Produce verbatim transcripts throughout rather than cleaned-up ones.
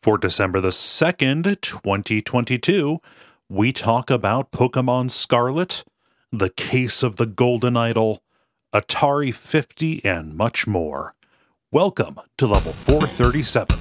For December the second, twenty twenty-two, we talk about Pokemon Scarlet, the Case of the Golden Idol, Atari fifty, and much more. Welcome to Level four thirty-seven.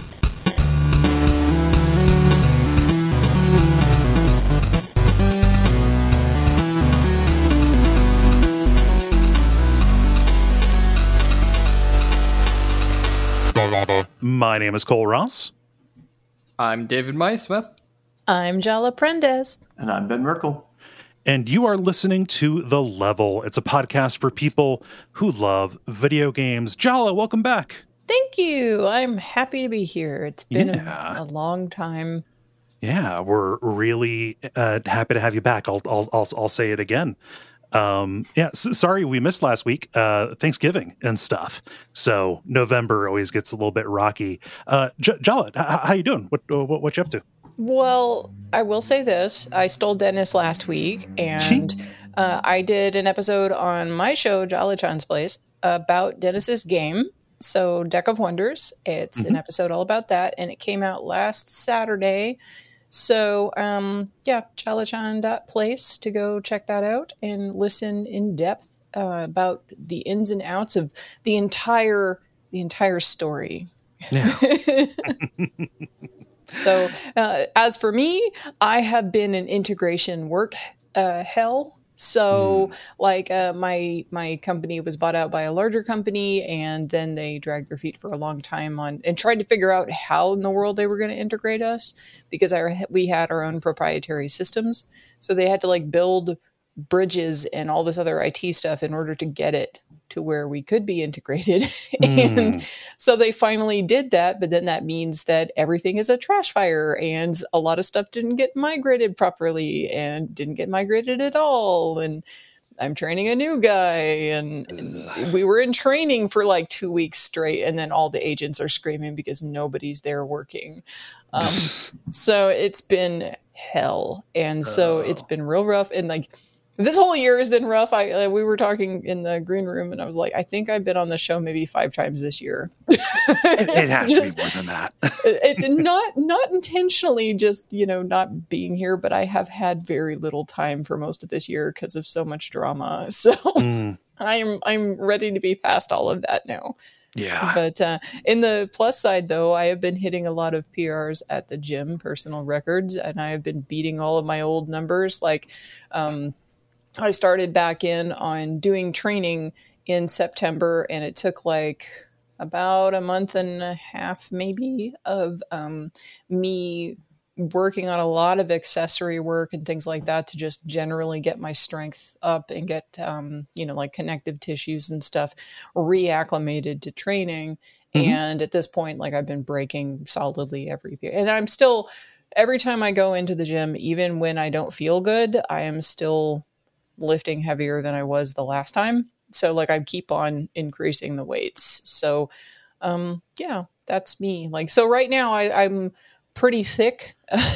My name is Cole Ross. I'm David Maismith. I'm Jala Prendes. And I'm Ben Merkel. And you are listening to The Level. It's a podcast for people who love video games. Jala, welcome back. Thank you. I'm happy to be here. It's been Yeah. a, a long time. Yeah, we're really uh, happy to have you back. I'll I'll I'll, I'll say it again. Um, yeah, so, sorry we missed last week. Uh, Thanksgiving and stuff. So November always gets a little bit rocky. Uh, J- Jala, h- how you doing? What, what what you up to? Well, I will say this. I stole Dennis last week, and uh, I did an episode on my show, Jala Chan's Place, about Dennis's game. So Deck of Wonders. It's mm-hmm. an episode all about that, and it came out last Saturday. So, um, yeah, Chalachan dot place to go check that out and listen in depth uh, about the ins and outs of the entire the entire story. Yeah. So, uh, as for me, I have been in integration work uh, hell. So, mm. like, uh, my my company was bought out by a larger company, and then they dragged their feet for a long time on and tried to figure out how in the world they were going to integrate us, because our, we had our own proprietary systems. So they had to like build bridges and all this other I T stuff in order to get it to where we could be integrated. Mm. And so they finally did that, but then that means that everything is a trash fire, and a lot of stuff didn't get migrated properly and didn't get migrated at all. And I'm training a new guy, and, and we were in training for like two weeks straight, and then all the agents are screaming because nobody's there working. Um, so it's been hell. And so oh. it's been real rough. And like, this whole year has been rough. I uh, we were talking in the green room, and I was like, I think I've been on the show maybe five times this year. it, it has just, to be more than that. it, it, not not intentionally, just you know, not being here, but I have had very little time for most of this year because of so much drama. So mm. I'm I'm ready to be past all of that now. Yeah. But uh, in the plus side, though, I have been hitting a lot of P Rs at the gym, personal records, and I have been beating all of my old numbers. Like, um, I started back in on doing training in September, and it took like about a month and a half, maybe, of um, me working on a lot of accessory work and things like that to just generally get my strength up and get, um, you know, like connective tissues and stuff reacclimated to training. Mm-hmm. And at this point, like I've been breaking solidly every year. And I'm still, every time I go into the gym, even when I don't feel good, I am still lifting heavier than I was the last time. So like I keep on increasing the weights. So um, yeah, that's me. Like, so right now I, I'm pretty thick.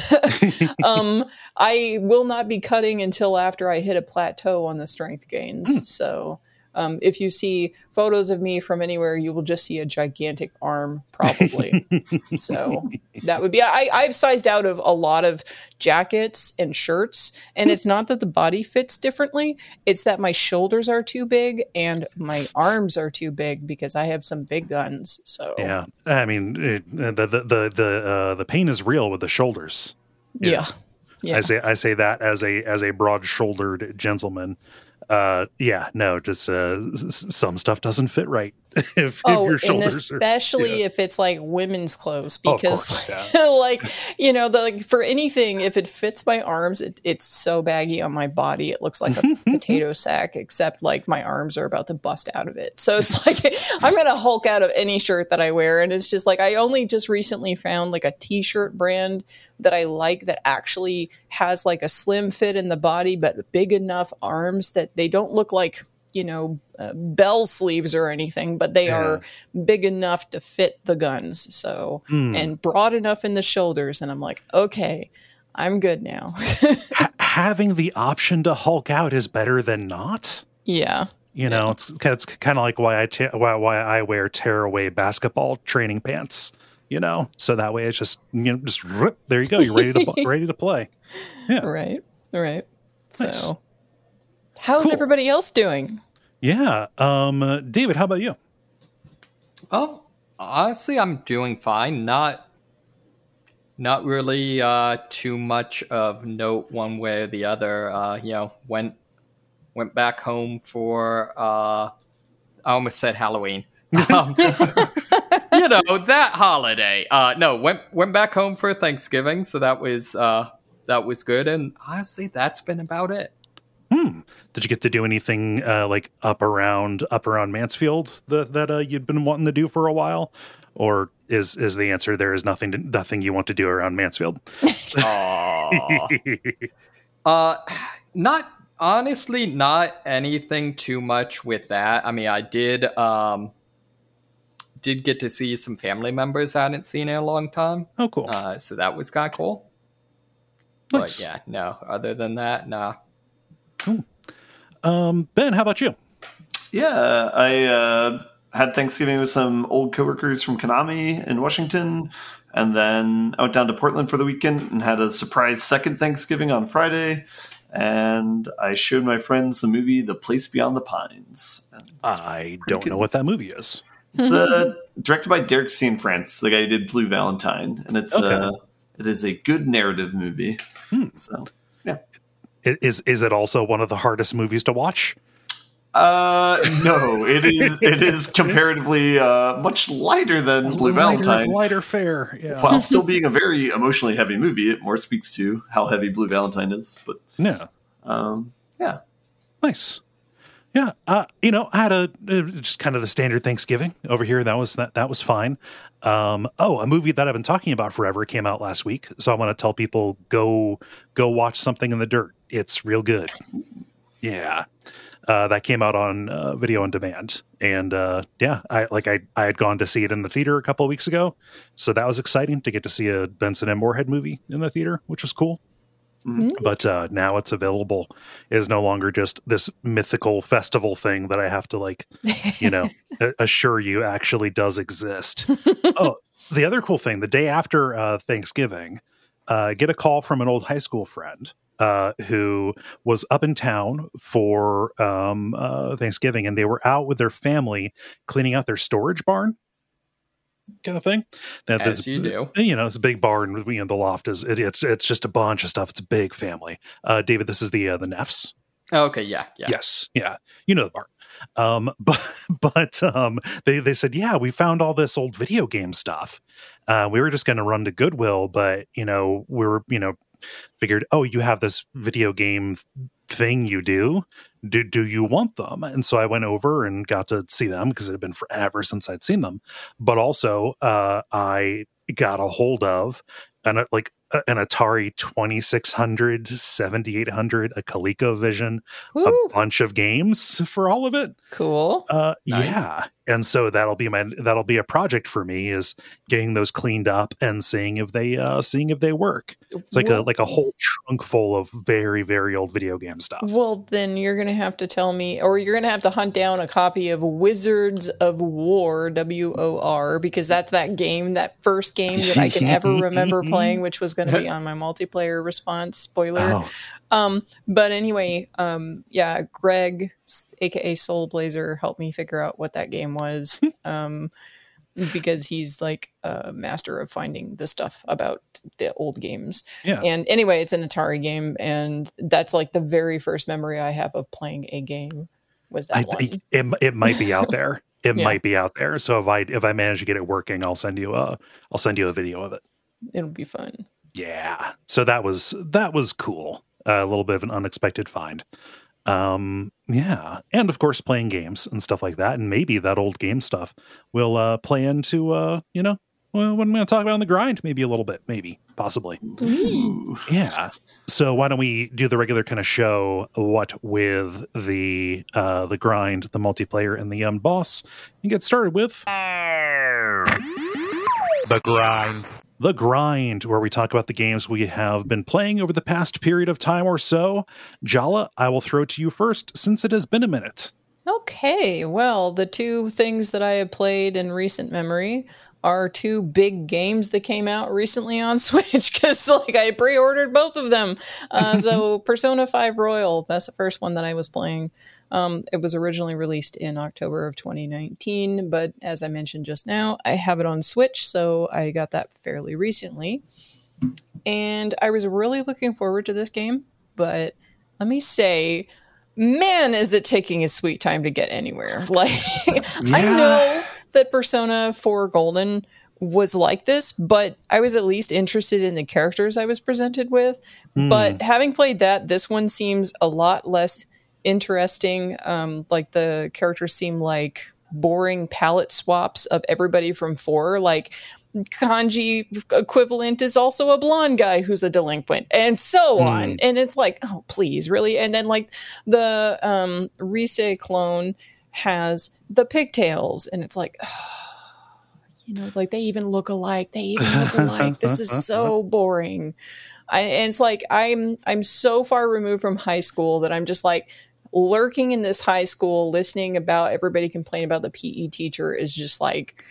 um, I will not be cutting until after I hit a plateau on the strength gains. Mm. So um, if you see photos of me from anywhere, you will just see a gigantic arm, probably. So that would be, I, I've sized out of a lot of jackets and shirts, and it's not that the body fits differently. It's that my shoulders are too big and my arms are too big because I have some big guns. So yeah, I mean, it, the, the, the, the, uh, the pain is real with the shoulders. Yeah. yeah. yeah. I say, I say that as a, as a broad shouldered gentleman. Uh, yeah, no, just uh, s- some stuff doesn't fit right. if, oh, if your shoulders and especially are, yeah. if it's like women's clothes, Oh, because of course, yeah. like, you know, the, like for anything, if it fits my arms, it, it's so baggy on my body. It looks like a potato sack, except like my arms are about to bust out of it. So it's like, I'm going to Hulk out of any shirt that I wear. And it's just like, I only just recently found like a t-shirt brand that I like that actually has like a slim fit in the body, but big enough arms that they don't look like, you know, uh, bell sleeves or anything, but they yeah. are big enough to fit the guns. So, mm. and broad enough in the shoulders. And I'm like, okay, I'm good now. ha- having the option to Hulk out is better than not. Yeah. You know, yeah. it's, it's kind of like why I, ta- why, why I wear tearaway basketball training pants. you know, so that way it's just, you know, just rip, there you go. You're ready to, ready to play. Yeah. Right. Right. Nice. So how's Cool. everybody else doing? Yeah. Um, uh, David, how about you? Oh, honestly, I'm doing fine. Not, not really uh, too much of note one way or the other. Uh, you know, went went back home for uh, I almost said Halloween. Um, you know, that holiday. Uh, no, went went back home for Thanksgiving, so that was uh, that was good. And honestly, that's been about it. Hmm. Did you get to do anything uh, like up around up around Mansfield that that uh, you'd been wanting to do for a while, or is is the answer there is nothing to, nothing you want to do around Mansfield? Aw. uh, not honestly, not anything too much with that. I mean, I did um did get to see some family members I hadn't seen in a long time. Oh, cool. Uh, so that was kind of cool. Nice. But yeah, no. Other than that, nah. Cool. Um, Ben, how about you? Yeah, I uh, had Thanksgiving with some old coworkers from Konami in Washington, and then I went down to Portland for the weekend and had a surprise second Thanksgiving on Friday, and I showed my friends the movie The Place Beyond the Pines. And I don't good. know what that movie is. It's uh, directed by Derek Cianfrance, the guy who did Blue Valentine, and it's Okay. uh, it is a good narrative movie. Hmm. So yeah. I- Is is it also one of the hardest movies to watch? Uh, no, it is. It is comparatively uh, much lighter than Blue lighter, Valentine, lighter fare. Yeah. while still being a very emotionally heavy movie. It more speaks to how heavy Blue Valentine is. But Yeah. um, yeah, Nice. Yeah. Uh, you know, I had a uh, just kind of the standard Thanksgiving over here. That was that that was fine. Um, oh, a movie that I've been talking about forever came out last week, so I want to tell people go go watch Something in the Dirt. It's real good. Yeah. Uh, that came out on uh, video on demand, and uh, yeah, I like I I had gone to see it in the theater a couple of weeks ago, so that was exciting to get to see a Benson and Moorhead movie in the theater, which was cool. Mhm. But uh, now it's available. It is no longer just this mythical festival thing that I have to like, you know, a- assure you actually does exist. Oh, the other cool thing: the day after uh, Thanksgiving, uh, get a call from an old high school friend uh, who was up in town for um, uh, Thanksgiving, and they were out with their family cleaning out their storage barn, kind of thing. That As that's- you do. You know, it's a big barn. You know, the loft is it, it's it's just a bunch of stuff. It's a big family. Uh, David, this is the uh, the Neffs. Okay, yeah, yeah. Yes, yeah, you know the barn. Um, but but um, they they said, yeah, we found all this old video game stuff. Uh, we were just going to run to Goodwill, but you know, we were you know figured, oh, you have this video game thing you do. Do do you want them? And so I went over and got to see them because it had been forever since I'd seen them. But also, uh, I got a hold of an like an Atari twenty-six hundred, seventy-eight hundred, a ColecoVision, Woo, a bunch of games for all of it. cool. Uh, Nice. Yeah, and so that'll be my that'll be a project for me is getting those cleaned up and seeing if they uh, seeing if they work. It's like a Well- like a whole trunk full of very very old video game stuff. Well, then you're going to have to tell me, or you're going to have to hunt down a copy of Wizards of War, W O R, because that's that game, that first game that I can ever remember playing, which was going to be on my multiplayer response. Spoiler. Oh, Um, but anyway, um, yeah, Greg, aka Soul Blazer, helped me figure out what that game was. Um, because he's like a master of finding the stuff about the old games. yeah. And anyway, it's an Atari game, and that's like the very first memory I have of playing a game was that I, one. I- it it might be out there. It Yeah. might be out there. So if I if I manage to get it working, I'll send you a I'll send you a video of it. It'll be fun. Yeah. So that was that was cool. Uh, a little bit of an unexpected find. Um, yeah, and of course playing games and stuff like that, and maybe that old game stuff will uh, play into uh, you know well, what I'm going to talk about on the grind, maybe a little bit, maybe possibly. Ooh. Yeah. So why don't we do the regular kind of show? What with the uh, the grind, the multiplayer, and the um, boss, and get started with The grind. The Grind, where we talk about the games we have been playing over the past period of time or so. Jala, I will throw it to you first, since it has been a minute. Okay, well, the two things that I have played in recent memory are two big games that came out recently on Switch because like I pre-ordered both of them. Uh, so Persona five Royal, that's the first one that I was playing. Um, it was originally released in October of twenty nineteen, but as I mentioned just now, I have it on Switch, so I got that fairly recently. And I was really looking forward to this game, but let me say, man, is it taking a sweet time to get anywhere. Like, yeah. I know that Persona four Golden was like this, but I was at least interested in the characters I was presented with. Mm. But having played that, this one seems a lot less interesting. Um, like the characters seem like boring palette swaps of everybody from four. Like kanji equivalent is also a blonde guy who's a delinquent, and so mm. on. And it's like, oh, please, really? And then like the um, Rise clone has the pigtails, and it's like, oh, you know, like they even look alike. They even look alike. This is so boring. I, and it's like I'm I'm so far removed from high school that I'm just like lurking in this high school, listening about everybody complain about the P E teacher is just like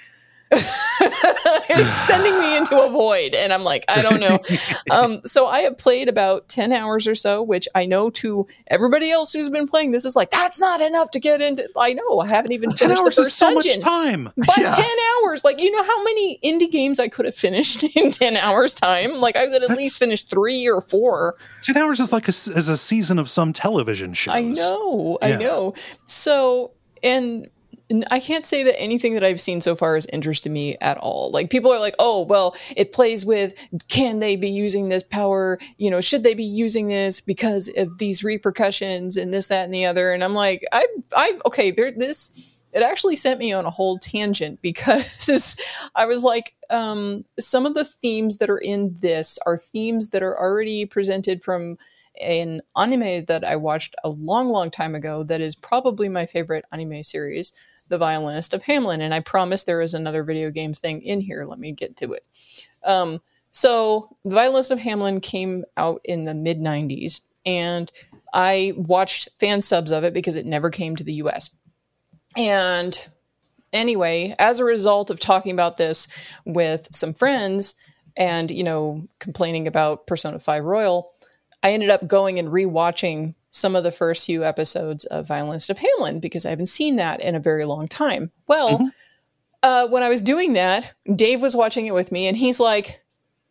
it's sending me into a void, and I'm like, I don't know. Um, so I have played about ten hours or so, which I know to everybody else who's been playing this is like, that's not enough to get into. I know I haven't even finished the first so dungeon. Much time. But yeah. ten hours, like, you know how many indie games I could have finished in ten hours time? Like I could at that's, least finish three or four. ten hours is like a, as a season of some television shows. I know, yeah. I know. So, and I can't say that anything that I've seen so far has interested me at all. Like people are like, oh, well, it plays with, can they be using this power? You know, should they be using this because of these repercussions and this, that, and the other? And I'm like, I, I, okay, there, this, it actually sent me on a whole tangent because I was like, um, some of the themes that are in this are themes that are already presented from an anime that I watched a long, long time ago. That is probably my favorite anime series, The Violinist of Hamelin, and I promise there is another video game thing in here. Let me get to it. Um, so The Violinist of Hamelin came out in the mid nineties, and I watched fan subs of it because it never came to the U S. And anyway, as a result of talking about this with some friends and, you know, complaining about Persona five Royal, I ended up going and rewatching some of the first few episodes of Violinist of Hamelin because I haven't seen that in a very long time. Well, mm-hmm. uh, when I was doing that, Dave was watching it with me, and he's like,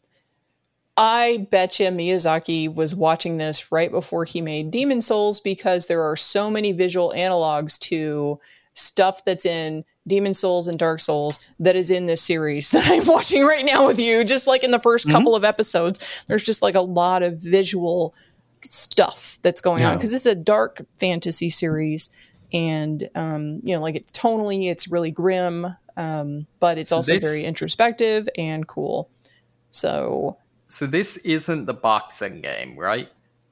I betcha Miyazaki was watching this right before he made Demon Souls because there are so many visual analogs to stuff that's in Demon Souls and Dark Souls that is in this series that I'm watching right now with you. Just like in the first mm-hmm. couple of episodes, there's just like a lot of visual stuff that's going yeah. on because it's a dark fantasy series, and um you know, like it's tonally it's really grim, um but it's so also this, very introspective and cool. So so this isn't the boxing game, right?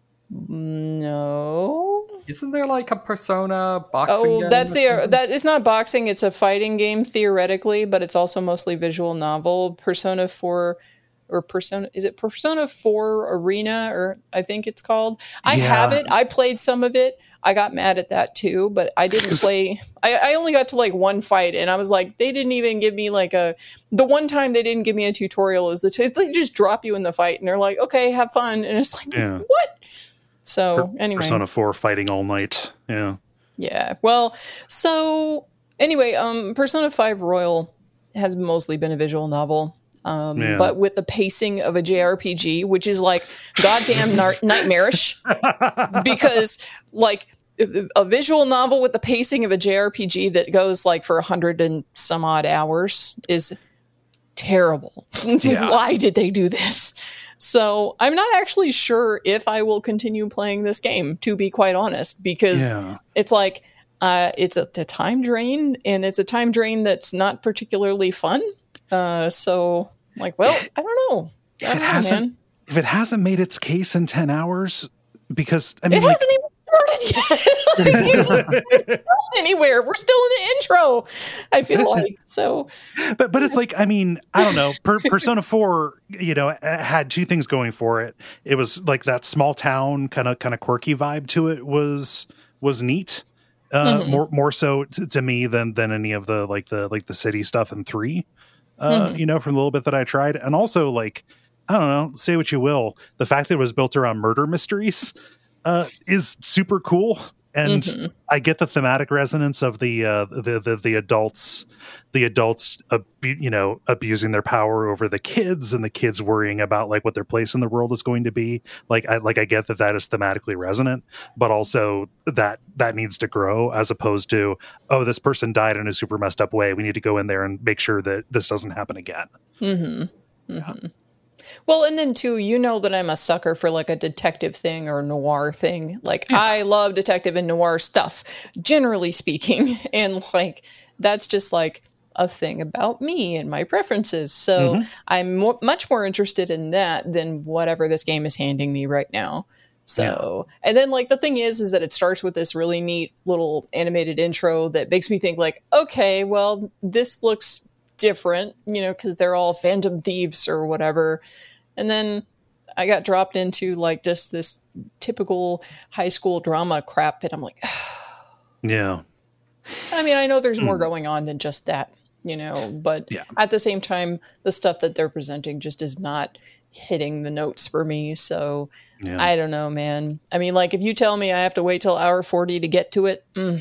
No, isn't there like a Persona boxing oh game that's the that it's not boxing, it's a fighting game theoretically, but it's also mostly visual novel. Persona four or Persona, is it Persona four Arena, or I think it's called. I yeah. have it. I played some of it. I got mad at that too, but I didn't play. I, I only got to like one fight, and I was like, they didn't even give me like a. The one time they didn't give me a tutorial is the t- they just drop you in the fight, and they're like, okay, have fun, and it's like, yeah. what? So per- anyway, Persona four fighting all night. Yeah. Yeah. Well, so anyway, um, Persona five Royal has mostly been a visual novel. Um, yeah. But with the pacing of a J R P G, which is like goddamn nar- nightmarish, because like a visual novel with the pacing of a J R P G that goes like for a hundred and some odd hours is terrible. Yeah. Why did they do this? So I'm not actually sure if I will continue playing this game, to be quite honest, because yeah. it's like uh, it's a, a time drain, and it's a time drain that's not particularly fun. Uh, so like, well, I don't know. I if don't it know, hasn't, man. if it hasn't made its case in ten hours, because I mean, it like, hasn't even started yet. It's not anywhere. We're still in the intro, I feel like. So, but but it's like, I mean, I don't know. Per, Persona four, you know, had two things going for it. It was like that small town kind of kind of quirky vibe to it was was neat. Uh, mm-hmm. More more so t- to me than than any of the like the like the city stuff in three. uh, Mhm. you know, from the little bit that I tried. And also, like, I don't know, say what you will, the fact that it was built around murder mysteries uh, is super cool. And Mhm. I get the thematic resonance of the uh, the, the the adults, the adults, abu- you know, abusing their power over the kids, and the kids worrying about like what their place in the world is going to be. Like, I like I get that that is thematically resonant, but also that that needs to grow, as opposed to, oh, this person died in a super messed up way. We need to go in there and make sure that this doesn't happen again. Mm-hmm. Mm-hmm. Well, and then too, you know that I'm a sucker for like a detective thing or noir thing. Like Yeah. I love detective and noir stuff, generally speaking. And like that's just like a thing about me and my preferences. So Mhm. I'm mo- much more interested in that than whatever this game is handing me right now. So, and then like the thing is, is that it starts with this really neat little animated intro that makes me think like, okay, well, this looks different, you know, because they're all phantom thieves or whatever. And then I got dropped into like just this typical high school drama crap. And I'm like, Yeah. I mean, I know there's more Mm. going on than just that, you know, but Yeah. at the same time, the stuff that they're presenting just is not hitting the notes for me. So Yeah. I don't know, man. I mean, like if you tell me I have to wait till hour forty to get to it, mm,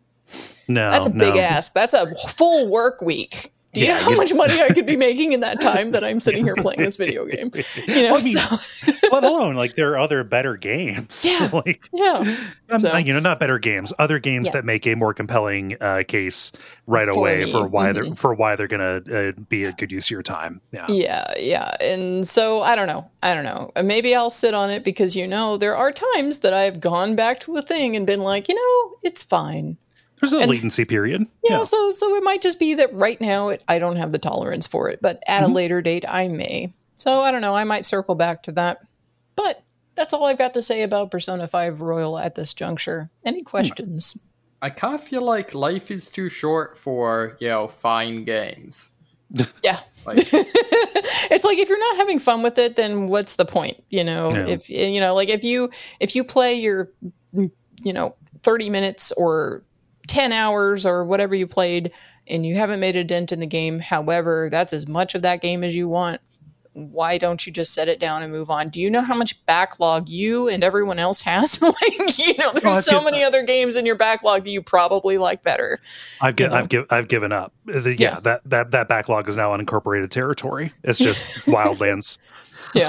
no, that's a big no. ask. That's a full work week. Do you Yeah, know how you- much money I could be making in that time that I'm sitting here playing this video game? You know, Well, I mean, so let alone like there are other better games. Yeah. like yeah. um, So- you know, not better games, other games Yeah. that make a more compelling uh, case right For away me. for why they're Mhm. for why they're gonna uh, be a good use of your time. Yeah. Yeah, yeah. And so I don't know. I don't know. Uh, Maybe I'll sit on it because, you know, there are times that I've gone back to a thing and been like, you know, it's fine. There's a And- latency period. Yeah, so so it might just be that right now it, I don't have the tolerance for it, but at Mhm. a later date I may. So I don't know. I might circle back to that. But that's all I've got to say about Persona five Royal at this juncture. Any questions? I kind of feel like life is too short for, you know, fine games. Yeah. Like, It's like if you're not having fun with it, then what's the point? You know, Yeah. if you know, like if you if you play your you know thirty minutes or ten hours or whatever you played and you haven't made a dent in the game, however, that's as much of that game as you want. Why don't you just set it down and move on? Do you know how much backlog you and everyone else has? Like, you know, there's Well, I so feel- many other games in your backlog that you probably like better. I've gi- you know. I've give, I've given up. The- yeah, Yeah. that that that backlog is now unincorporated territory. It's just Wildlands. Yeah.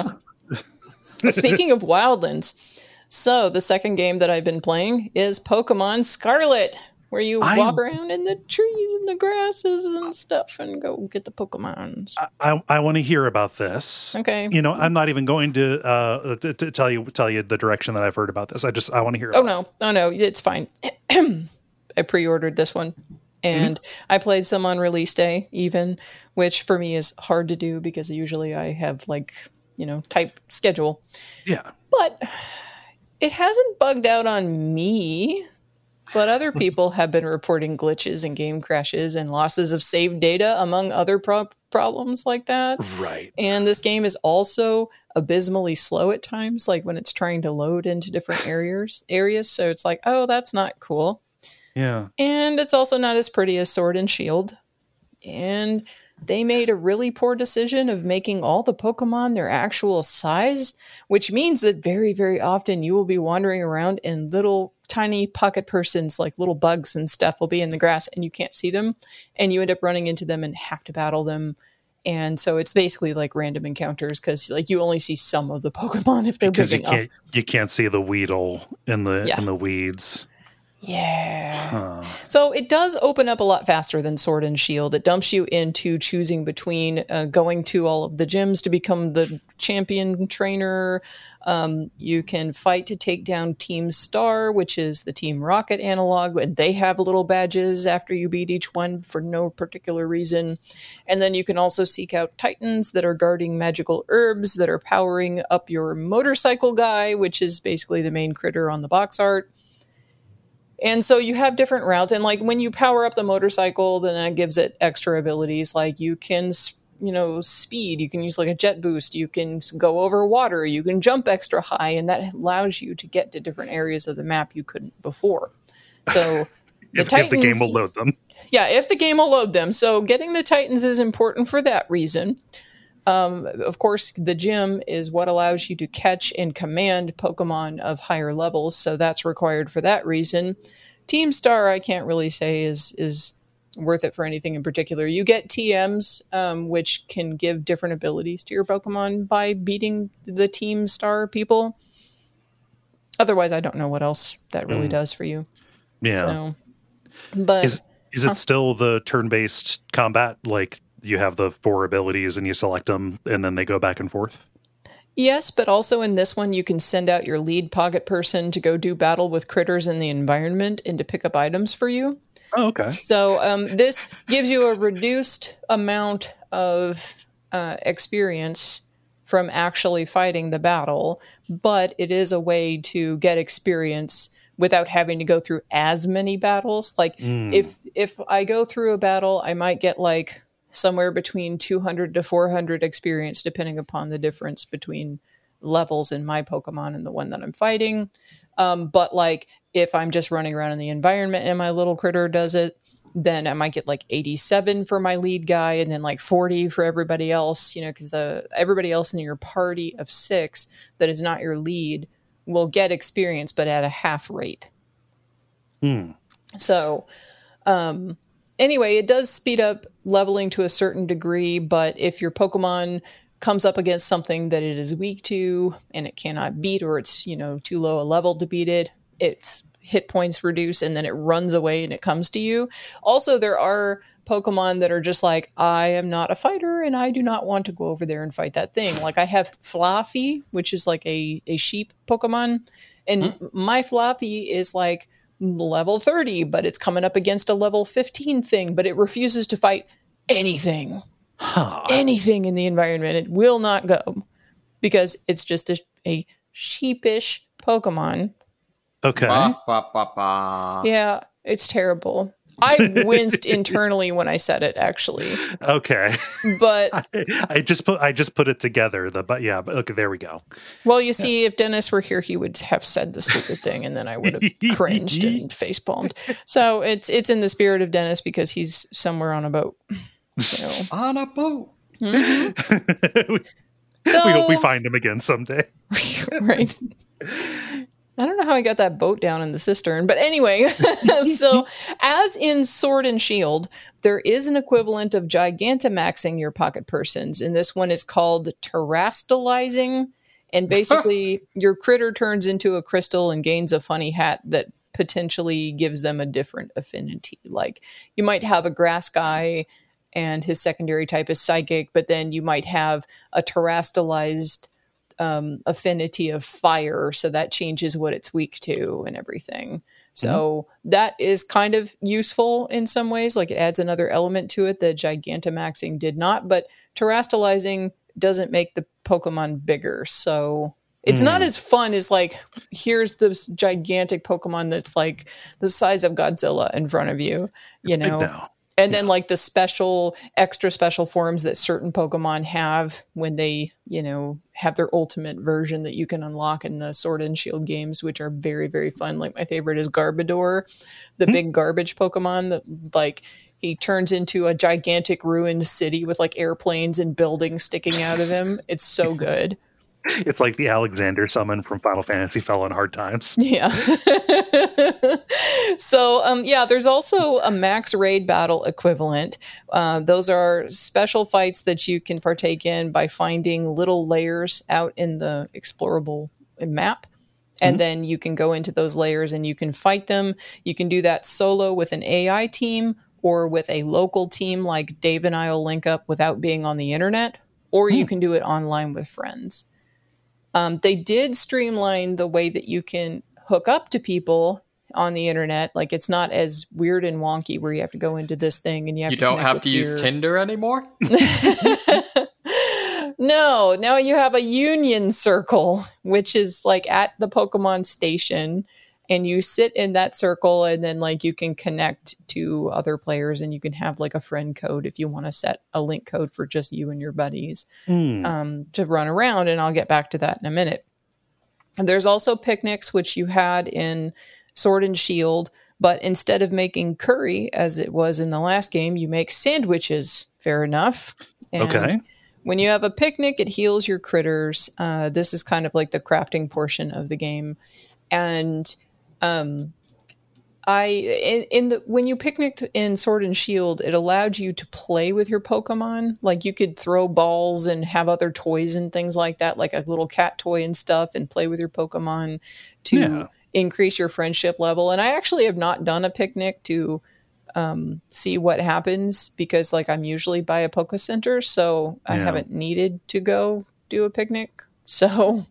Speaking of Wildlands, so the second game that I've been playing is Pokemon Scarlet, where you I- walk around in the trees and the grasses and stuff and go get the Pokemons. I I, I want to hear about this. Okay. You know, I'm not even going to uh to, to tell you tell you the direction that I've heard about this. I just I want to hear. Oh about no, oh no, it's fine. I pre-ordered this one, and I played some on release day, even, which for me is hard to do because usually I have like you know type schedule. it. Yeah. But it hasn't bugged out on me. But other people have been reporting glitches and game crashes and losses of saved data, among other pro- problems like that. Right. And this game is also abysmally slow at times, like when it's trying to load into different areas. Areas, so it's like, oh, that's not cool. Yeah. And it's also not as pretty as Sword and Shield. And they made a really poor decision of making all the Pokemon their actual size, which means that very, very often you will be wandering around and little tiny pocket persons, like little bugs and stuff, will be in the grass and you can't see them. And you end up running into them and have to battle them. And so it's basically like random encounters because like you only see some of the Pokemon if they're Because big you enough. can't you can't see the Weedle in the Yeah. in the weeds. Yeah. Huh. So it does open up a lot faster than Sword and Shield. It dumps you into choosing between uh, going to all of the gyms to become the champion trainer. Um, you can fight to take down Team Star, which is the Team Rocket analog, and they have little badges after you beat each one for no particular reason. And then you can also seek out Titans that are guarding magical herbs that are powering up your motorcycle guy, which is basically the main critter on the box art. And so you have different routes. And like when you power up the motorcycle, then that gives it extra abilities. Like you can, you know, speed, you can use like a jet boost, you can go over water, you can jump extra high. And that allows you to get to different areas of the map you couldn't before. So the If, Titans, if the game will load them. Yeah, if the game will load them. So getting the Titans is important for that reason. Um, of course, the gym is what allows you to catch and command Pokemon of higher levels, so that's required for that reason. Team Star, I can't really say is is worth it for anything in particular. You get T Ms, um, which can give different abilities to your Pokemon by beating the Team Star people. Otherwise, I don't know what else that really mm. does for you. Yeah. So, but is, is it huh? still the turn-based combat, like you have the four abilities and you select them and then they go back and forth? Yes, but also in this one, you can send out your lead pocket person to go do battle with critters in the environment and to pick up items for you. Oh, okay. So um, this gives you a reduced amount of uh, experience from actually fighting the battle, but it is a way to get experience without having to go through as many battles. Like mm. if if I go through a battle, I might get like somewhere between two hundred to four hundred experience, depending upon the difference between levels in my Pokemon and the one that I'm fighting. Um, but like if I'm just running around in the environment and my little critter does it, then I might get like eighty-seven for my lead guy and then like forty for everybody else, you know, because the everybody else in your party of six that is not your lead will get experience, but at a half rate. Hmm. So, um, anyway, it does speed up leveling to a certain degree, but if your Pokemon comes up against something that it is weak to and it cannot beat, or it's, you know, too low a level to beat it, its hit points reduce and then it runs away and it comes to you. Also, there are Pokemon that are just like, I am not a fighter and I do not want to go over there and fight that thing. Like I have Fluffy, which is like a, a sheep Pokemon, and mm-hmm. my Fluffy is like level thirty, but it's coming up against a level fifteen thing, but it refuses to fight anything. Huh. Anything in the environment. It will not go because it's just a, a sheepish Pokemon. Okay. Ba, ba, ba, ba. Yeah, it's terrible. I winced internally when I said it, actually. Okay. But I, I just put I just put it together. The but yeah, but okay, there we go. Well, you see, yeah. if Dennis were here, he would have said the stupid thing, and then I would have cringed and facepalmed. So it's it's in the spirit of Dennis because he's somewhere on a boat. You know. On a boat. Mm-hmm. we, so, we hope we find him again someday. Right. I don't know how I got that boat down in the cistern, but anyway, so as in Sword and Shield, there is an equivalent of Gigantamaxing your pocket persons, and this one is called Terastallizing, and basically your critter turns into a crystal and gains a funny hat that potentially gives them a different affinity. Like you might have a grass guy and his secondary type is psychic, but then you might have a terastallized Um, affinity of fire, so that changes what it's weak to and everything. So mm-hmm. that is kind of useful in some ways, like it adds another element to it that Gigantamaxing did not, but Terastallizing doesn't make the Pokemon bigger, so it's mm. not as fun as like, here's this gigantic Pokemon that's like the size of Godzilla in front of you, you it's know? Big now. And yeah. then like the special, extra special forms that certain Pokemon have when they, you know, have their ultimate version that you can unlock in the Sword and Shield games, which are very, very fun. Like my favorite is Garbodor, the mm-hmm. big garbage Pokemon that like he turns into a gigantic ruined city with like airplanes and buildings sticking out of him. It's so good. It's like the Alexander summon from Final Fantasy fell in hard times. Yeah. So, um, yeah, there's also a max raid battle equivalent. Uh, those are special fights that you can partake in by finding little layers out in the explorable map. And mm-hmm. then you can go into those layers and you can fight them. You can do that solo with an A I team or with a local team like Dave and I will link up without being on the internet, or mm. you can do it online with friends. Um, they did streamline the way that you can hook up to people on the internet. Like it's not as weird and wonky where you have to go into this thing and you have you to don't have to your... use Tinder anymore. No, now you have a union circle, which is like at the Pokemon station, and you sit in that circle and then like you can connect to other players and you can have like a friend code if you want to set a link code for just you and your buddies mm. um, to run around. And I'll get back to that in a minute. And there's also picnics, which you had in Sword and Shield, But instead of making curry, as it was in the last game, you make sandwiches. Fair enough. And Okay. when you have a picnic, it heals your critters. Uh, this is kind of like the crafting portion of the game. And um, I in, in the when you picnicked in Sword and Shield, it allowed you to play with your Pokemon. Like you could throw balls and have other toys and things like that, like a little cat toy and stuff, and play with your Pokemon to Yeah. increase your friendship level. And I actually have not done a picnic to um, see what happens because, like, I'm usually by a Poke Center, so I Yeah. haven't needed to go do a picnic. So.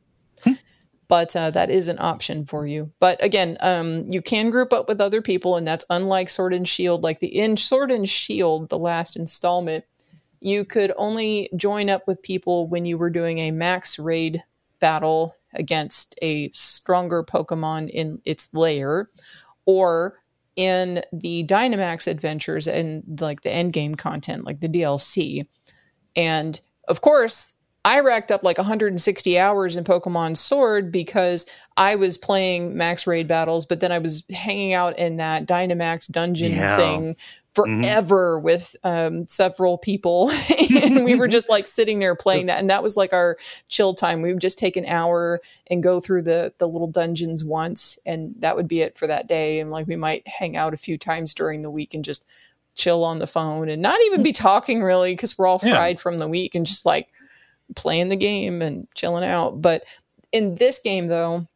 But uh, that is an option for you. But again, um, you can group up with other people, and that's unlike Sword and Shield. Like the in Sword and Shield, the last installment, you could only join up with people when you were doing a max raid battle against a stronger Pokemon in its lair, or in the Dynamax adventures and like the end game content, like the D L C. And of course, I racked up like one hundred sixty hours in Pokemon Sword because I was playing max raid battles, but then I was hanging out in that Dynamax dungeon Yeah. thing forever mm-hmm. with um, several people. And we were just like sitting there playing that. And that was like our chill time. We would just take an hour and go through the, the little dungeons once. And that would be it for that day. And like we might hang out a few times during the week and just chill on the phone and not even be talking really because we're all fried yeah. from the week and just like playing the game and chilling out. But in this game though,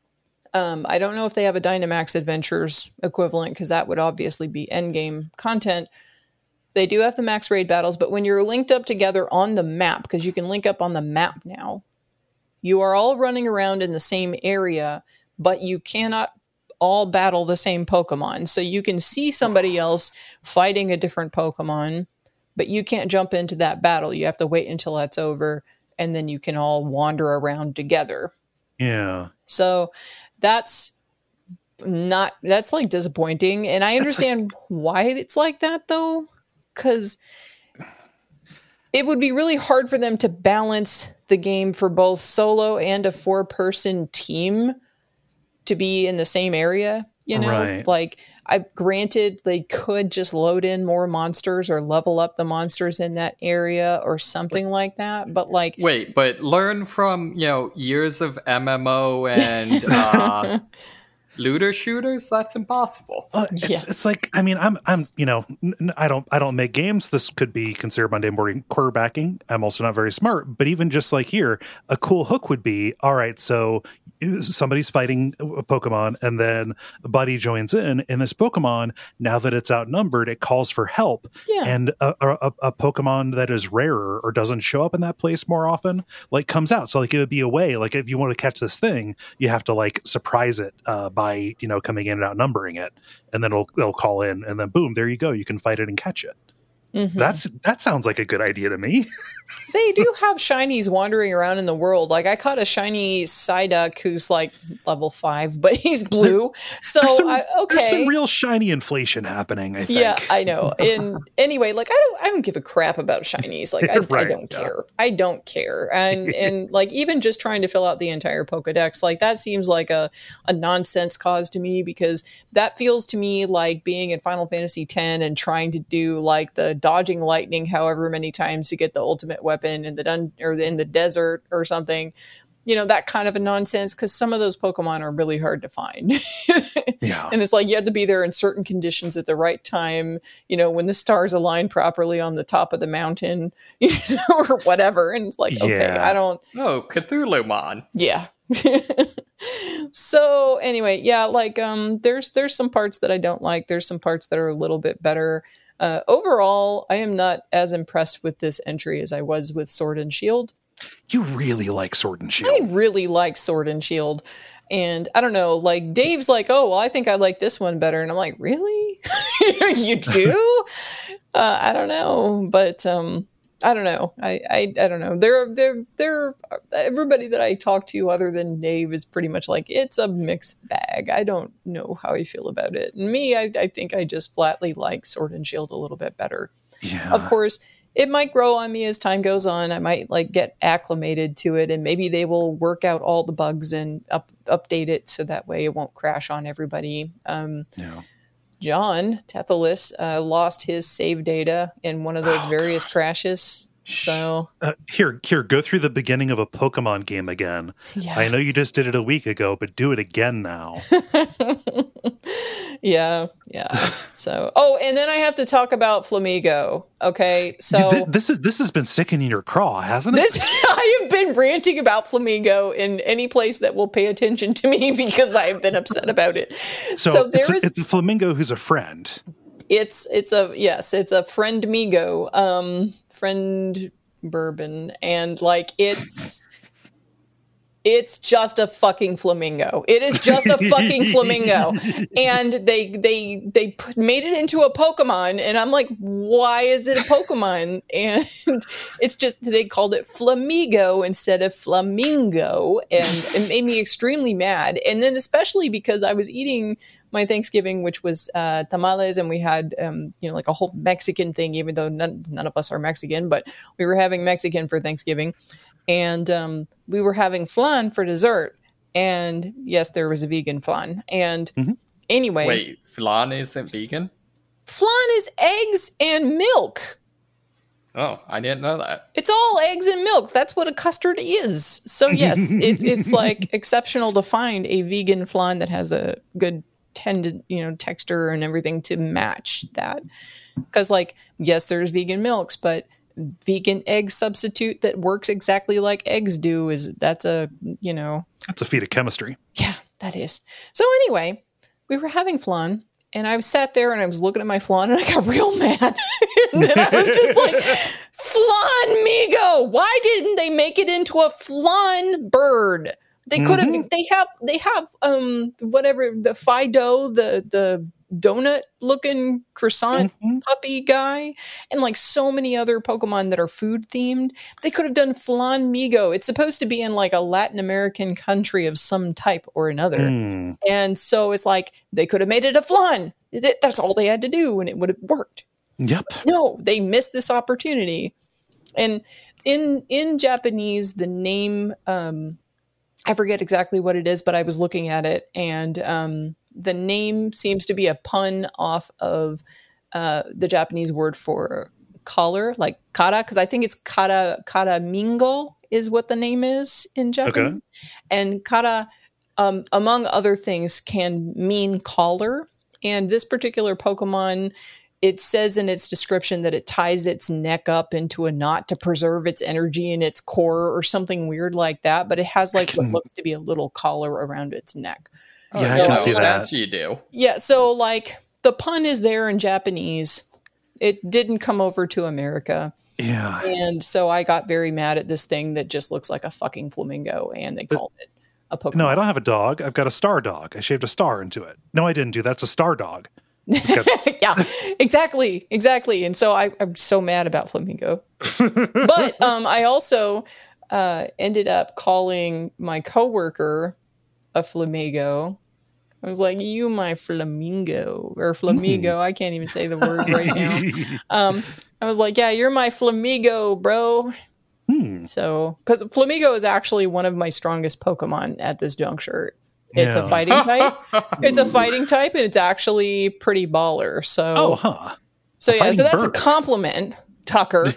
um, I don't know if they have a Dynamax Adventures equivalent because that would obviously be endgame content. They do have the max raid battles, but when you're linked up together on the map, because you can link up on the map now, you are all running around in the same area, but you cannot all battle the same Pokemon. So you can see somebody else fighting a different Pokemon, but you can't jump into that battle. You have to wait until that's over, and then you can all wander around together. Yeah. So that's not, that's like disappointing. And I understand like, why it's like that though, because it would be really hard for them to balance the game for both solo and a four-person team to be in the same area, you know? Right. Like, I granted they could just load in more monsters or level up the monsters in that area or something like that. But like, wait, but learn from, you know, years of M M O and uh, looter shooters. That's impossible. Uh, it's, yeah. it's like, I mean, I'm, I'm, you know, n- I don't, I don't make games. This could be considered Monday morning quarterbacking. I'm also not very smart, but even just like here, a cool hook would be, all right, so somebody's fighting a Pokemon and then a buddy joins in, and this Pokemon, now that it's outnumbered, it calls for help. Yeah. And a, a, a Pokemon that is rarer or doesn't show up in that place more often, like comes out. So like it would be a way, like if you want to catch this thing, you have to like surprise it uh, by, you know, coming in and outnumbering it. And then it'll, it'll call in, and then boom, there you go. You can fight it and catch it. Mm-hmm. That's that sounds like a good idea to me. They do have shinies wandering around in the world. Like I caught a shiny Psyduck who's like level five, but he's blue. So there's some, I, okay, there's some real shiny inflation happening. I think. Yeah, I know. And anyway, like I don't, I don't give a crap about shinies. Like I, right, I don't yeah. care. I don't care. And and like even just trying to fill out the entire Pokedex, like that seems like a a nonsense cause to me because that feels to me like being in Final Fantasy X and trying to do like the dodging lightning however many times to get the ultimate weapon in the dun- or in the desert or something, you know, that kind of a nonsense, because some of those Pokemon are really hard to find. Yeah. And it's like you have to be there in certain conditions at the right time, you know, when the stars align properly on the top of the mountain, you know, or whatever. And it's like, okay, yeah. I don't. Oh, Cthulhu-mon. Yeah. So anyway, yeah, like um, there's there's some parts that I don't like. There's some parts that are a little bit better. Uh, overall, I am not as impressed with this entry as I was with Sword and Shield. You really like Sword and Shield. I really like Sword and Shield. And I don't know, like Dave's like, oh, well, I think I like this one better. And I'm like, really? You do? uh, I don't know. But um, I don't know. I, I, I don't know. They're, they're, they're, everybody that I talk to other than Dave is pretty much like, it's a mixed bag. I don't know how I feel about it. And me, I, I think I just flatly like Sword and Shield a little bit better. Yeah. Of course, it might grow on me as time goes on. I might like get acclimated to it, and maybe they will work out all the bugs and up, update it so that way it won't crash on everybody. Um, yeah. John Tethelus uh, lost his save data in one of those oh, various God. crashes. So uh, here, here, go through the beginning of a Pokemon game again. Yeah. I know you just did it a week ago, but do it again now. yeah, yeah. So, oh, and then I have to talk about Flamigo. Okay, so this is this has been sticking in your craw, hasn't it? This, I have been ranting about Flamigo in any place that will pay attention to me because I have been upset about it. So, so there it's, a, is, it's a flamingo who's a friend. It's it's a yes, it's a friend migo. Um. friend bourbon, and like it's it's just a fucking flamingo. It is just a fucking flamingo, and they they they put, made it into a Pokemon, and I'm like, why is it a Pokemon? And it's just they called it Flamigo instead of Flamingo, and it made me extremely mad. And then especially because I was eating my Thanksgiving, which was uh, tamales, and we had, um, you know, like a whole Mexican thing, even though none, none of us are Mexican, but we were having Mexican for Thanksgiving, and um, we were having flan for dessert, and yes, there was a vegan flan, and mm-hmm. anyway. Wait, flan isn't vegan? Flan is eggs and milk. Oh, I didn't know that. It's all eggs and milk. That's what a custard is. So yes, it's it's like exceptional to find a vegan flan that has a good tended, you know, texture and everything to match that. Because, like, yes, there's vegan milks, but vegan egg substitute that works exactly like eggs do is that's a, you know, that's a feat of chemistry. Yeah, that is. So anyway, we were having flan, and I sat there and I was looking at my flan, and I got real mad. And then I was just like, flan migo, why didn't they make it into a flan bird? They could have. Mm-hmm. They have. They have. Um, whatever the Fido, the the donut looking croissant mm-hmm. puppy guy, and like so many other Pokemon that are food themed. They could have done Flan Migo. It's supposed to be in like a Latin American country of some type or another, mm. and so it's like they could have made it a flan. That's all they had to do, and it would have worked. Yep. But no, they missed this opportunity, and in in Japanese, the name. Um, I forget exactly what it is, but I was looking at it, and um, the name seems to be a pun off of uh, the Japanese word for collar, like kara, because I think it's kara, kara mingo is what the name is in Japanese. Okay. And kara, um, among other things, can mean collar. And this particular Pokemon, it says in its description that it ties its neck up into a knot to preserve its energy in its core or something weird like that. But it has like what looks to be a little collar around its neck. Oh, yeah, so, I can see that. You do. Yeah, so like the pun is there in Japanese. It didn't come over to America. Yeah. And so I got very mad at this thing that just looks like a fucking flamingo, and they but, called it a Pokemon. No, I don't have a dog. I've got a star dog. I shaved a star into it. No, I didn't do that. It's a star dog. Got- yeah, exactly, exactly. And so I, I'm so mad about Flamingo. But um, I also uh, ended up calling my coworker a Flamigo. I was like, "You, my flamingo," or Flamigo. Mm. I can't even say the word right now. Um, I was like, "Yeah, you're my Flamigo, bro." Hmm. So, because Flamigo is actually one of my strongest Pokemon at this juncture. It's yeah. a fighting type. It's a fighting type, and it's actually pretty baller. So, oh, huh. So a yeah, so that's bird. A compliment, Tucker.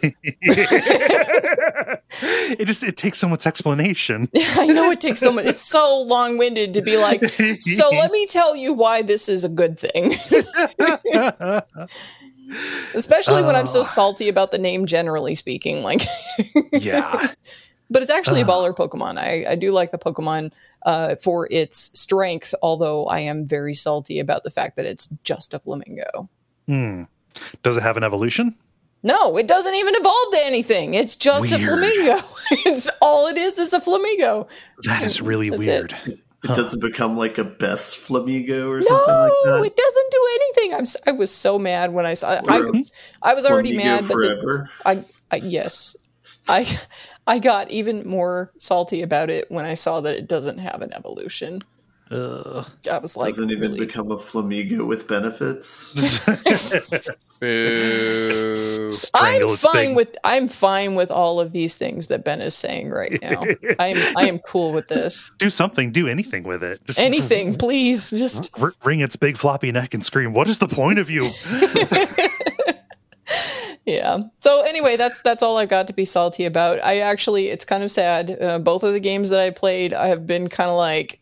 It just it takes so much explanation. I know it takes so much. It's so long-winded to be like. So let me tell you why this is a good thing. Especially uh, when I'm so salty about the name, generally speaking. Like, yeah. But it's actually uh, a baller Pokemon. I, I do like the Pokemon uh, for its strength, although I am very salty about the fact that it's just a flamingo. Hmm. Does it have an evolution? No, it doesn't even evolve to anything. It's just weird. A flamingo. It's all it is is a flamingo. That is really That's weird. It. It huh. doesn't become like a best flamingo or no, something like that? No, it doesn't do anything. I'm, I was so mad when I saw it. I, I was already mad. But the, I, I, yes. I... I got even more salty about it when I saw that it doesn't have an evolution. Uh, I was like, doesn't even really? become a Flamigo with benefits. Boo. strangle I'm its fine big- with I'm fine with all of these things that Ben is saying right now. I'm I am cool with this. do something, do anything with it. Just Anything, please. Just r- wring its big floppy neck and scream, "What is the point of you?" yeah. So anyway, that's that's all I've got to be salty about. I actually, it's kind of sad. Uh, both of the games that I played, I have been kind of like,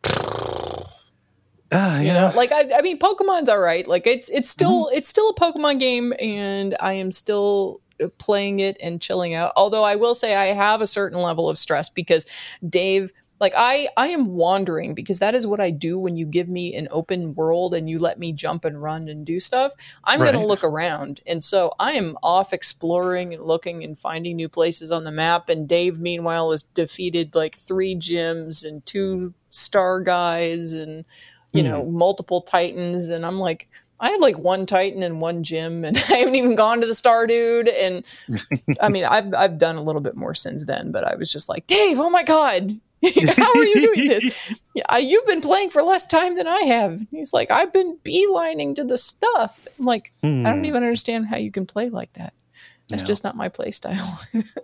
Ah, you yeah. know, like I, I mean, Pokemon's all right. Like it's it's still it's still a Pokemon game, and I am still playing it and chilling out. Although I will say I have a certain level of stress because Dave. Like I, I am wandering because that is what I do when you give me an open world and you let me jump and run and do stuff. I'm going to Right. look around. And so I am off exploring and looking and finding new places on the map. And Dave, meanwhile, has defeated like three gyms and two star guys and, you know, multiple titans. And I'm like, I have like one Titan and one gym, and I haven't even gone to the Star Dude. And I mean, I've I've done a little bit more since then, but I was just like, Dave, oh my God. How are you doing this? Yeah, you've been playing for less time than I have. He's like, I've been beelining to the stuff. I'm like, Hmm. I don't even understand how you can play like that. That's Yeah. just not my play style.